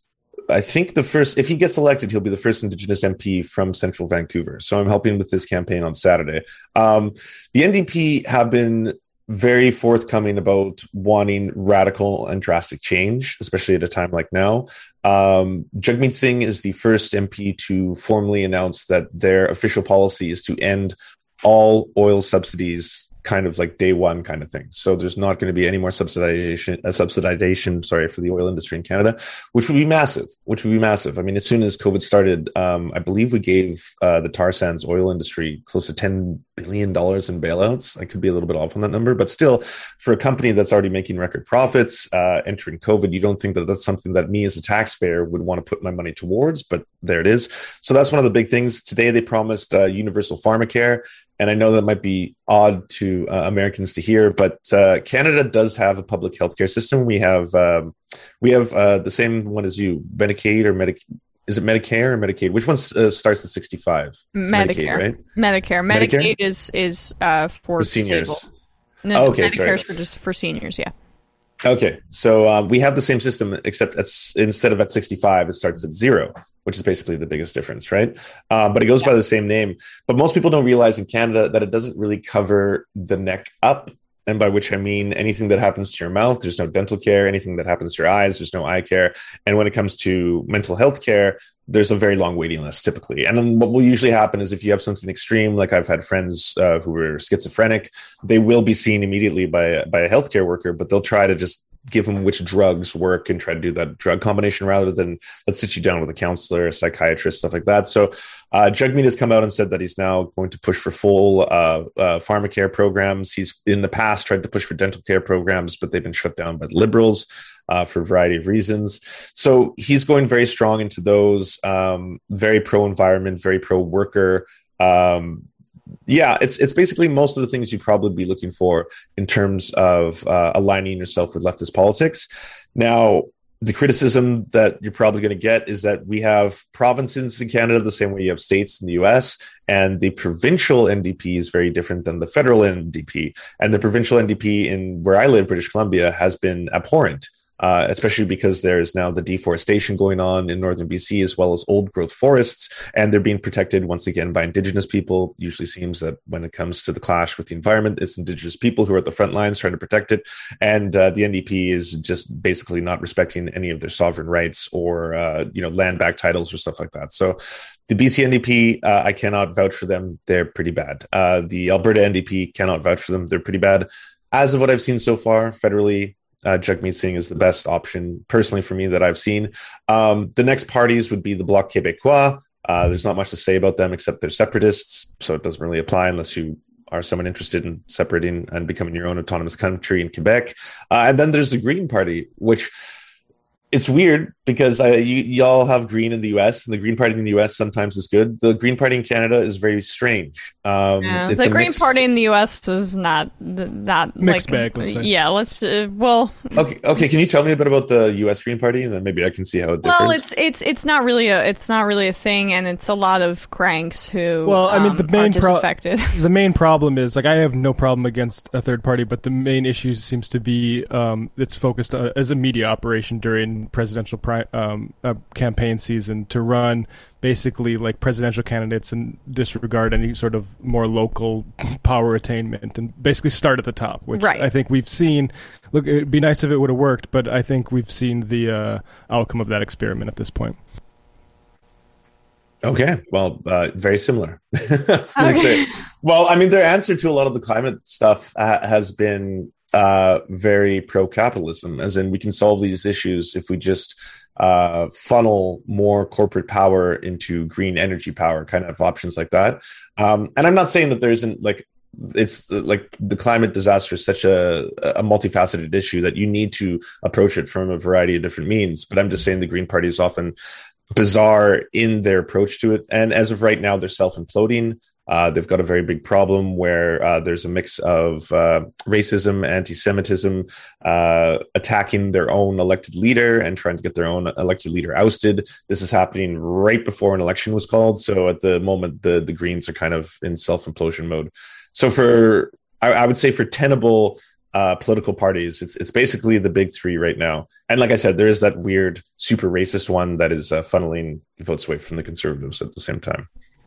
I think the first, if he gets elected, he'll be the first Indigenous M P from Central Vancouver. So I'm helping with this campaign on Saturday. Um, the N D P have been very forthcoming about wanting radical and drastic change, especially at a time like now. Um, Jagmeet Singh is the first M P to formally announce that their official policy is to end all oil subsidies, kind of like day one kind of thing. So there's not going to be any more subsidization, uh, subsidization, sorry, for the oil industry in Canada, which would be massive, which would be massive. I mean, as soon as COVID started, um, I believe we gave uh, the tar sands oil industry close to ten billion dollars in bailouts. I could be a little bit off on that number, but still, for a company that's already making record profits, uh, entering COVID, you don't think that that's something that me as a taxpayer would want to put my money towards, but there it is. So that's one of the big things. Today, they promised uh, universal pharmacare. And I know that might be odd to uh, Americans to hear, but uh, Canada does have a public healthcare system. We have um, we have uh, the same one as you, Medicaid or Medicaid. Is it Medicare or Medicaid? Which one uh, starts at sixty-five? It's Medicare, Medicaid, right? Medicare. Medicaid, Medicare? is is uh, for, for seniors. Disabled. No, oh, okay, Medicare sorry. is for just for seniors. Yeah. Okay, so uh, we have the same system, except it's, instead of at sixty-five, it starts at zero, which is basically the biggest difference, right? Um, but it goes yeah. by the same name. But most people don't realize in Canada that it doesn't really cover the neck up. And by which I mean anything that happens to your mouth, there's no dental care. Anything that happens to your eyes, there's no eye care. And when it comes to mental health care, there's a very long waiting list typically. And then what will usually happen is if you have something extreme, like I've had friends uh, who were schizophrenic, they will be seen immediately by, by a healthcare worker, but they'll try to just give them which drugs work and try to do that drug combination rather than let's sit you down with a counselor, a psychiatrist, stuff like that. So uh, Jagmeet has come out and said that he's now going to push for full uh, uh, pharmacare programs. He's in the past tried to push for dental care programs, but they've been shut down by the Liberals uh, for a variety of reasons. So he's going very strong into those, um, very pro-environment, very pro-worker. Um, Yeah, it's it's basically most of the things you'd probably be looking for in terms of uh, aligning yourself with leftist politics. Now, the criticism that you're probably going to get is that we have provinces in Canada the same way you have states in the U S, and the provincial N D P is very different than the federal N D P. And the provincial N D P in where I live, British Columbia, has been abhorrent. Uh, especially because there's now the deforestation going on in northern B C, as well as old growth forests, and they're being protected once again by Indigenous people. Usually seems that when it comes to the clash with the environment, it's Indigenous people who are at the front lines trying to protect it. And uh, the N D P is just basically not respecting any of their sovereign rights or, uh, you know, land back titles or stuff like that. So the B C N D P, uh, I cannot vouch for them. They're pretty bad. Uh, the Alberta N D P cannot vouch for them. They're pretty bad. As of what I've seen so far, federally, Uh, Jagmeet Singh is the best option, personally, for me that I've seen. Um, the next parties would be the Bloc Québécois. Uh, there's not much to say about them except they're separatists, so it doesn't really apply unless you are someone interested in separating and becoming your own autonomous country in Quebec. Uh, and then there's the Green Party, which it's weird because I, you, y'all have Green in the U S, and the Green Party in the U S sometimes is good. The Green Party in Canada is very strange. Um, yeah, it's the a Green mixed, Party in the U S is not that mixed like, bag. Let's say. Yeah, let's. Uh, well, okay, okay. Can you tell me a bit about the U S Green Party, and then maybe I can see how it differs? Well, it's it's it's not really a it's not really a thing, and it's a lot of cranks who. Well, I mean, the um, main are disaffected. Pro- the main problem is like I have no problem against a third party, but the main issue seems to be um, it's focused uh, as a media operation during presidential pri- um, uh, campaign season to run basically like presidential candidates and disregard any sort of more local power attainment and basically start at the top, which right. I think we've seen. Look, it'd be nice if it would have worked, but I think we've seen the uh, outcome of that experiment at this point. Okay, well, uh, very similar. I was gonna okay. say. Well, I mean, their answer to a lot of the climate stuff uh, has been uh, very pro-capitalism, as in we can solve these issues if we just uh, funnel more corporate power into green energy power, kind of options like that. Um, and I'm not saying that there isn't like, it's like the climate disaster is such a, a multifaceted issue that you need to approach it from a variety of different means. But I'm just saying the Green Party is often bizarre in their approach to it. And as of right now, they're self-imploding. Uh, they've got a very big problem where uh, there's a mix of uh, racism, anti-Semitism, uh, attacking their own elected leader and trying to get their own elected leader ousted. This is happening right before an election was called. So at the moment, the, the Greens are kind of in self-implosion mode. So for, I, I would say for tenable uh, political parties, it's it's basically the big three right now. And like I said, there is that weird, super racist one that is uh, funneling votes away from the Conservatives at the same time.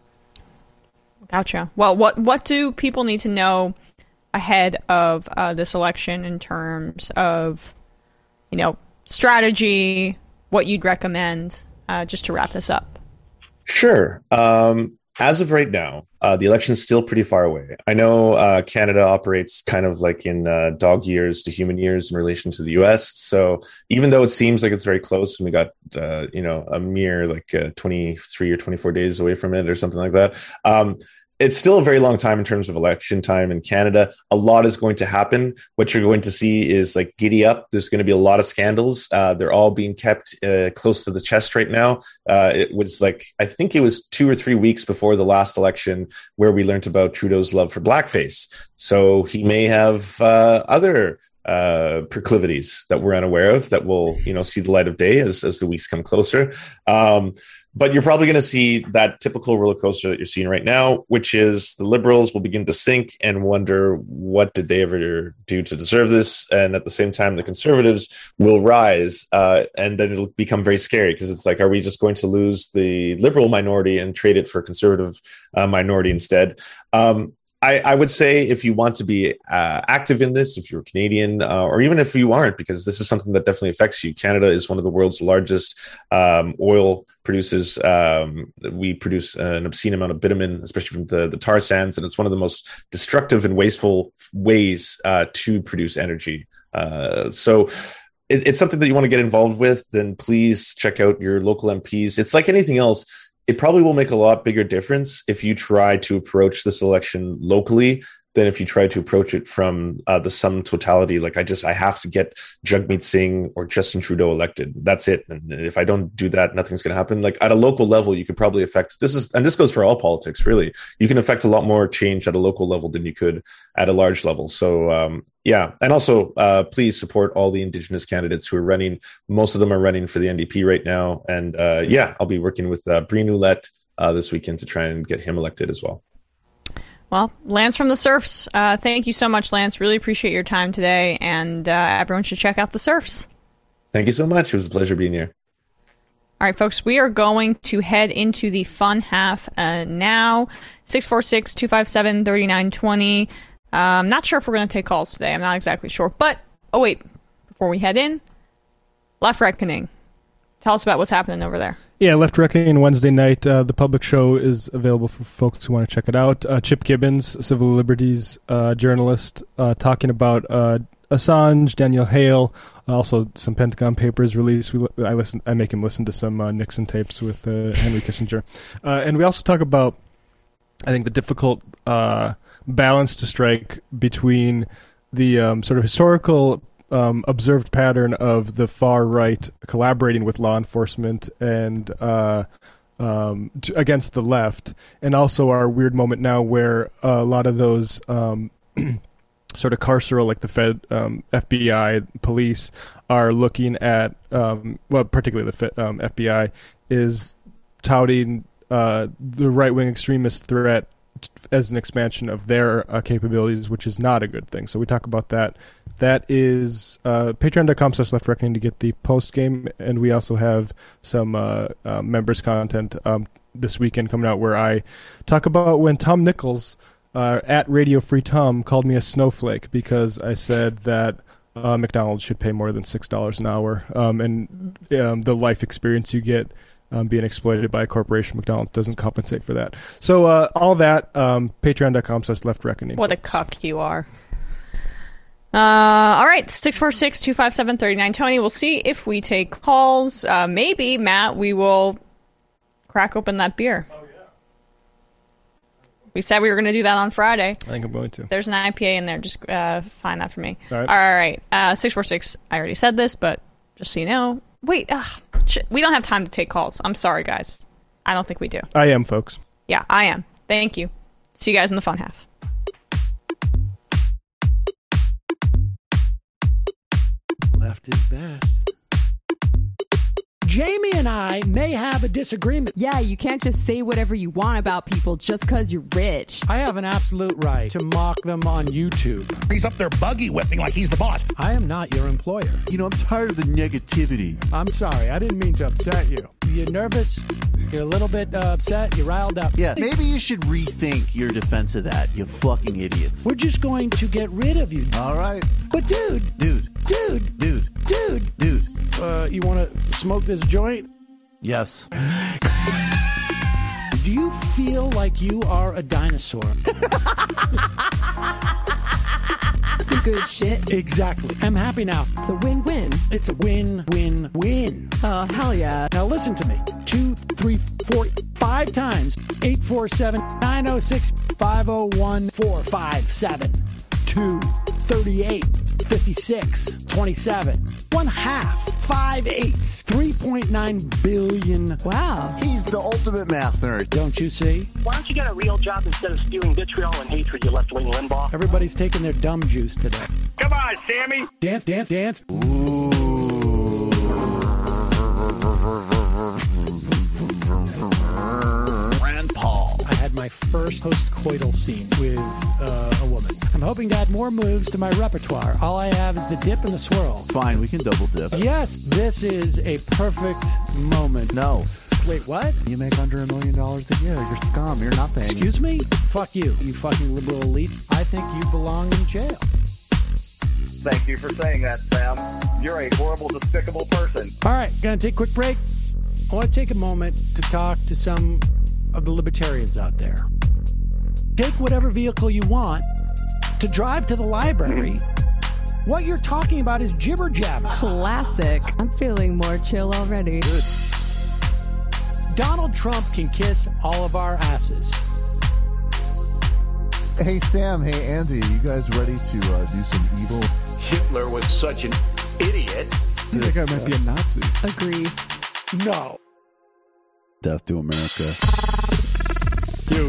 Gotcha. Well, what what do people need to know ahead of uh, this election in terms of, you know, strategy, what you'd recommend, uh, just to wrap this up? Sure. Um, as of right now, uh, the election is still pretty far away. I know uh, Canada operates kind of like in uh, dog years to human years in relation to the U S. So even though it seems like it's very close and we got, uh, you know, a mere like uh, twenty-three or twenty-four days away from it or something like that, um, it's still a very long time in terms of election time in Canada. A lot is going to happen. What you're going to see is like giddy up. There's going to be a lot of scandals. Uh, they're all being kept uh, close to the chest right now. Uh, it was like, I think it was two or three weeks before the last election where we learned about Trudeau's love for blackface. So he may have uh, other uh, proclivities that we're unaware of that will, you know, see the light of day as, as the weeks come closer. Um, But you're probably going to see that typical roller coaster that you're seeing right now, which is the Liberals will begin to sink and wonder, what did they ever do to deserve this? And at the same time, the Conservatives will rise. Uh, and then it'll become very scary because it's like, are we just going to lose the Liberal minority and trade it for a Conservative uh, minority instead? Um, I, I would say if you want to be uh, active in this, if you're Canadian, uh, or even if you aren't, because this is something that definitely affects you. Canada is one of the world's largest um, oil producers. Um, we produce an obscene amount of bitumen, especially from the, the tar sands, and it's one of the most destructive and wasteful ways uh, to produce energy. Uh, so it, it's something that you want to get involved with, then please check out your local M Ps. It's like anything else. It probably will make a lot bigger difference if you try to approach this election locally than if you try to approach it from uh, the sum totality. Like I just, I have to get Jagmeet Singh or Justin Trudeau elected. That's it. And if I don't do that, nothing's going to happen. Like at a local level, you could probably affect, this is, and this goes for all politics, really. You can affect a lot more change at a local level than you could at a large level. So um, yeah. And also uh, please support all the Indigenous candidates who are running. Most of them are running for the N D P right now. And uh, yeah, I'll be working with uh, Breen Ouellette uh, this weekend to try and get him elected as well. Well, Lance from the Serfs, uh, thank you so much, Lance. Really appreciate your time today, and uh, everyone should check out the Serfs. Thank you so much. It was a pleasure being here. All right, folks, we are going to head into the fun half uh, now. six four six, two five seven, three nine two zero. I'm not sure if we're going to take calls today. I'm not exactly sure. But, oh wait, before we head in, Left Reckoning. Tell us about what's happening over there. Yeah, Left Reckoning Wednesday night. Uh, the public show is available for folks who want to check it out. Uh, Chip Gibbons, civil liberties uh, journalist, uh, talking about uh, Assange, Daniel Hale, also some Pentagon Papers release. We, I listen. I make him listen to some uh, Nixon tapes with uh, Henry Kissinger, uh, and we also talk about, I think, the difficult uh, balance to strike between the um, sort of historical Um, observed pattern of the far right collaborating with law enforcement and uh, um, to, against the left, and also our weird moment now where uh, a lot of those um, sort of carceral, like the Fed, um, F B I, police, are looking at, um, well, particularly the Fed, um, F B I is touting uh, the right-wing extremist threat as an expansion of their uh, capabilities, which is not a good thing. So we talk about that. That is uh, patreon.com slash left reckoning to get the post game. And we also have some uh, uh, members content um, this weekend coming out where I talk about when Tom Nichols uh, at Radio Free Tom called me a snowflake because I said that uh, McDonald's should pay more than six dollars an hour. Um, and um, the life experience you get Um, being exploited by a corporation, McDonald's, doesn't compensate for that. So uh, all that, um, patreon.com slash left reckoning. What a cuck you are. Uh, all right, six four six, two five seven, three nine two zero. We'll see if we take calls. Uh, maybe, Matt, we will crack open that beer. Oh, yeah. We said we were going to do that on Friday. I think I'm going to. There's an I P A in there. Just uh, find that for me. All right. All right. Uh, six four six, I already said this, but just so you know. Wait, uh, we don't have time to take calls. I'm sorry, guys. I don't think we do. I am, folks. Yeah, I am. Thank you. See you guys in the fun half. Left is best. Jamie and I may have a disagreement. Yeah, you can't just say whatever you want about people just because you're rich. I have an absolute right to mock them on YouTube. He's up there buggy whipping like he's the boss. I am not your employer. You know, I'm tired of the negativity. I'm sorry, I didn't mean to upset you. You're nervous? You're a little bit uh, upset? You're riled up? Yeah, maybe you should rethink your defense of that, you fucking idiots. We're just going to get rid of you. All right. But dude. Dude. Dude. Dude. Dude. Dude. Uh, you want to smoke this joint? Yes. Do you feel like you are a dinosaur? Some good shit. Exactly. I'm happy now. It's a win-win. It's a win-win-win. Oh, hell yeah. Now listen to me. Two, three, four, five times. eight four seven, nine oh six, five oh one, four five seven, two, thirty-eight, fifty-six, twenty-seven. One half. Five eighths. three point nine billion. Wow. He's the ultimate math nerd. Don't you see? Why don't you get a real job instead of spewing vitriol and hatred, you left-wing Limbaugh? Everybody's taking their dumb juice today. Come on, Sammy. Dance, dance, dance. Ooh. Rand Paul. I had my first post-coital scene with uh, a woman. I'm hoping to add more moves to my repertoire. All I have is the dip and the swirl. Fine, we can double dip. Yes, this is a perfect moment. No. Wait, what? You make under a million dollars a year. You're scum. You're not paying. Excuse me? Fuck you, you fucking liberal elite. I think you belong in jail. Thank you for saying that, Sam. You're a horrible, despicable person. All right, gonna take a quick break. I want to take a moment to talk to some of the libertarians out there. Take whatever vehicle you want to drive to the library. What you're talking about is jibber jabber. Classic. I'm feeling more chill already. Good. Donald Trump can kiss all of our asses. Hey, Sam. Hey, Andy. You guys ready to uh, do some evil? Hitler was such an idiot. That guy might be a Nazi. Agree. No. Death to America. You.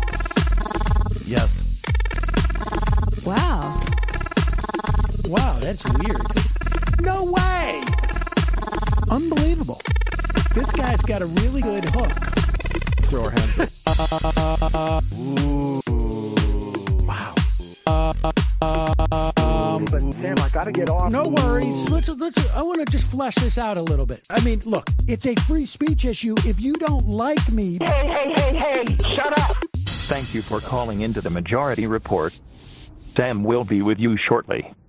Yes. Wow. Wow, that's weird. No way! Unbelievable. This guy's got a really good hook. Throw our hands up. Ooh. Wow. Um, but Sam, I gotta get off. No worries. Let's let's. I want to just flesh this out a little bit. I mean, look, it's a free speech issue. If you don't like me, Hey, hey, hey, hey! Shut up! Thank you for calling into the Majority Report. Sam will be with you shortly.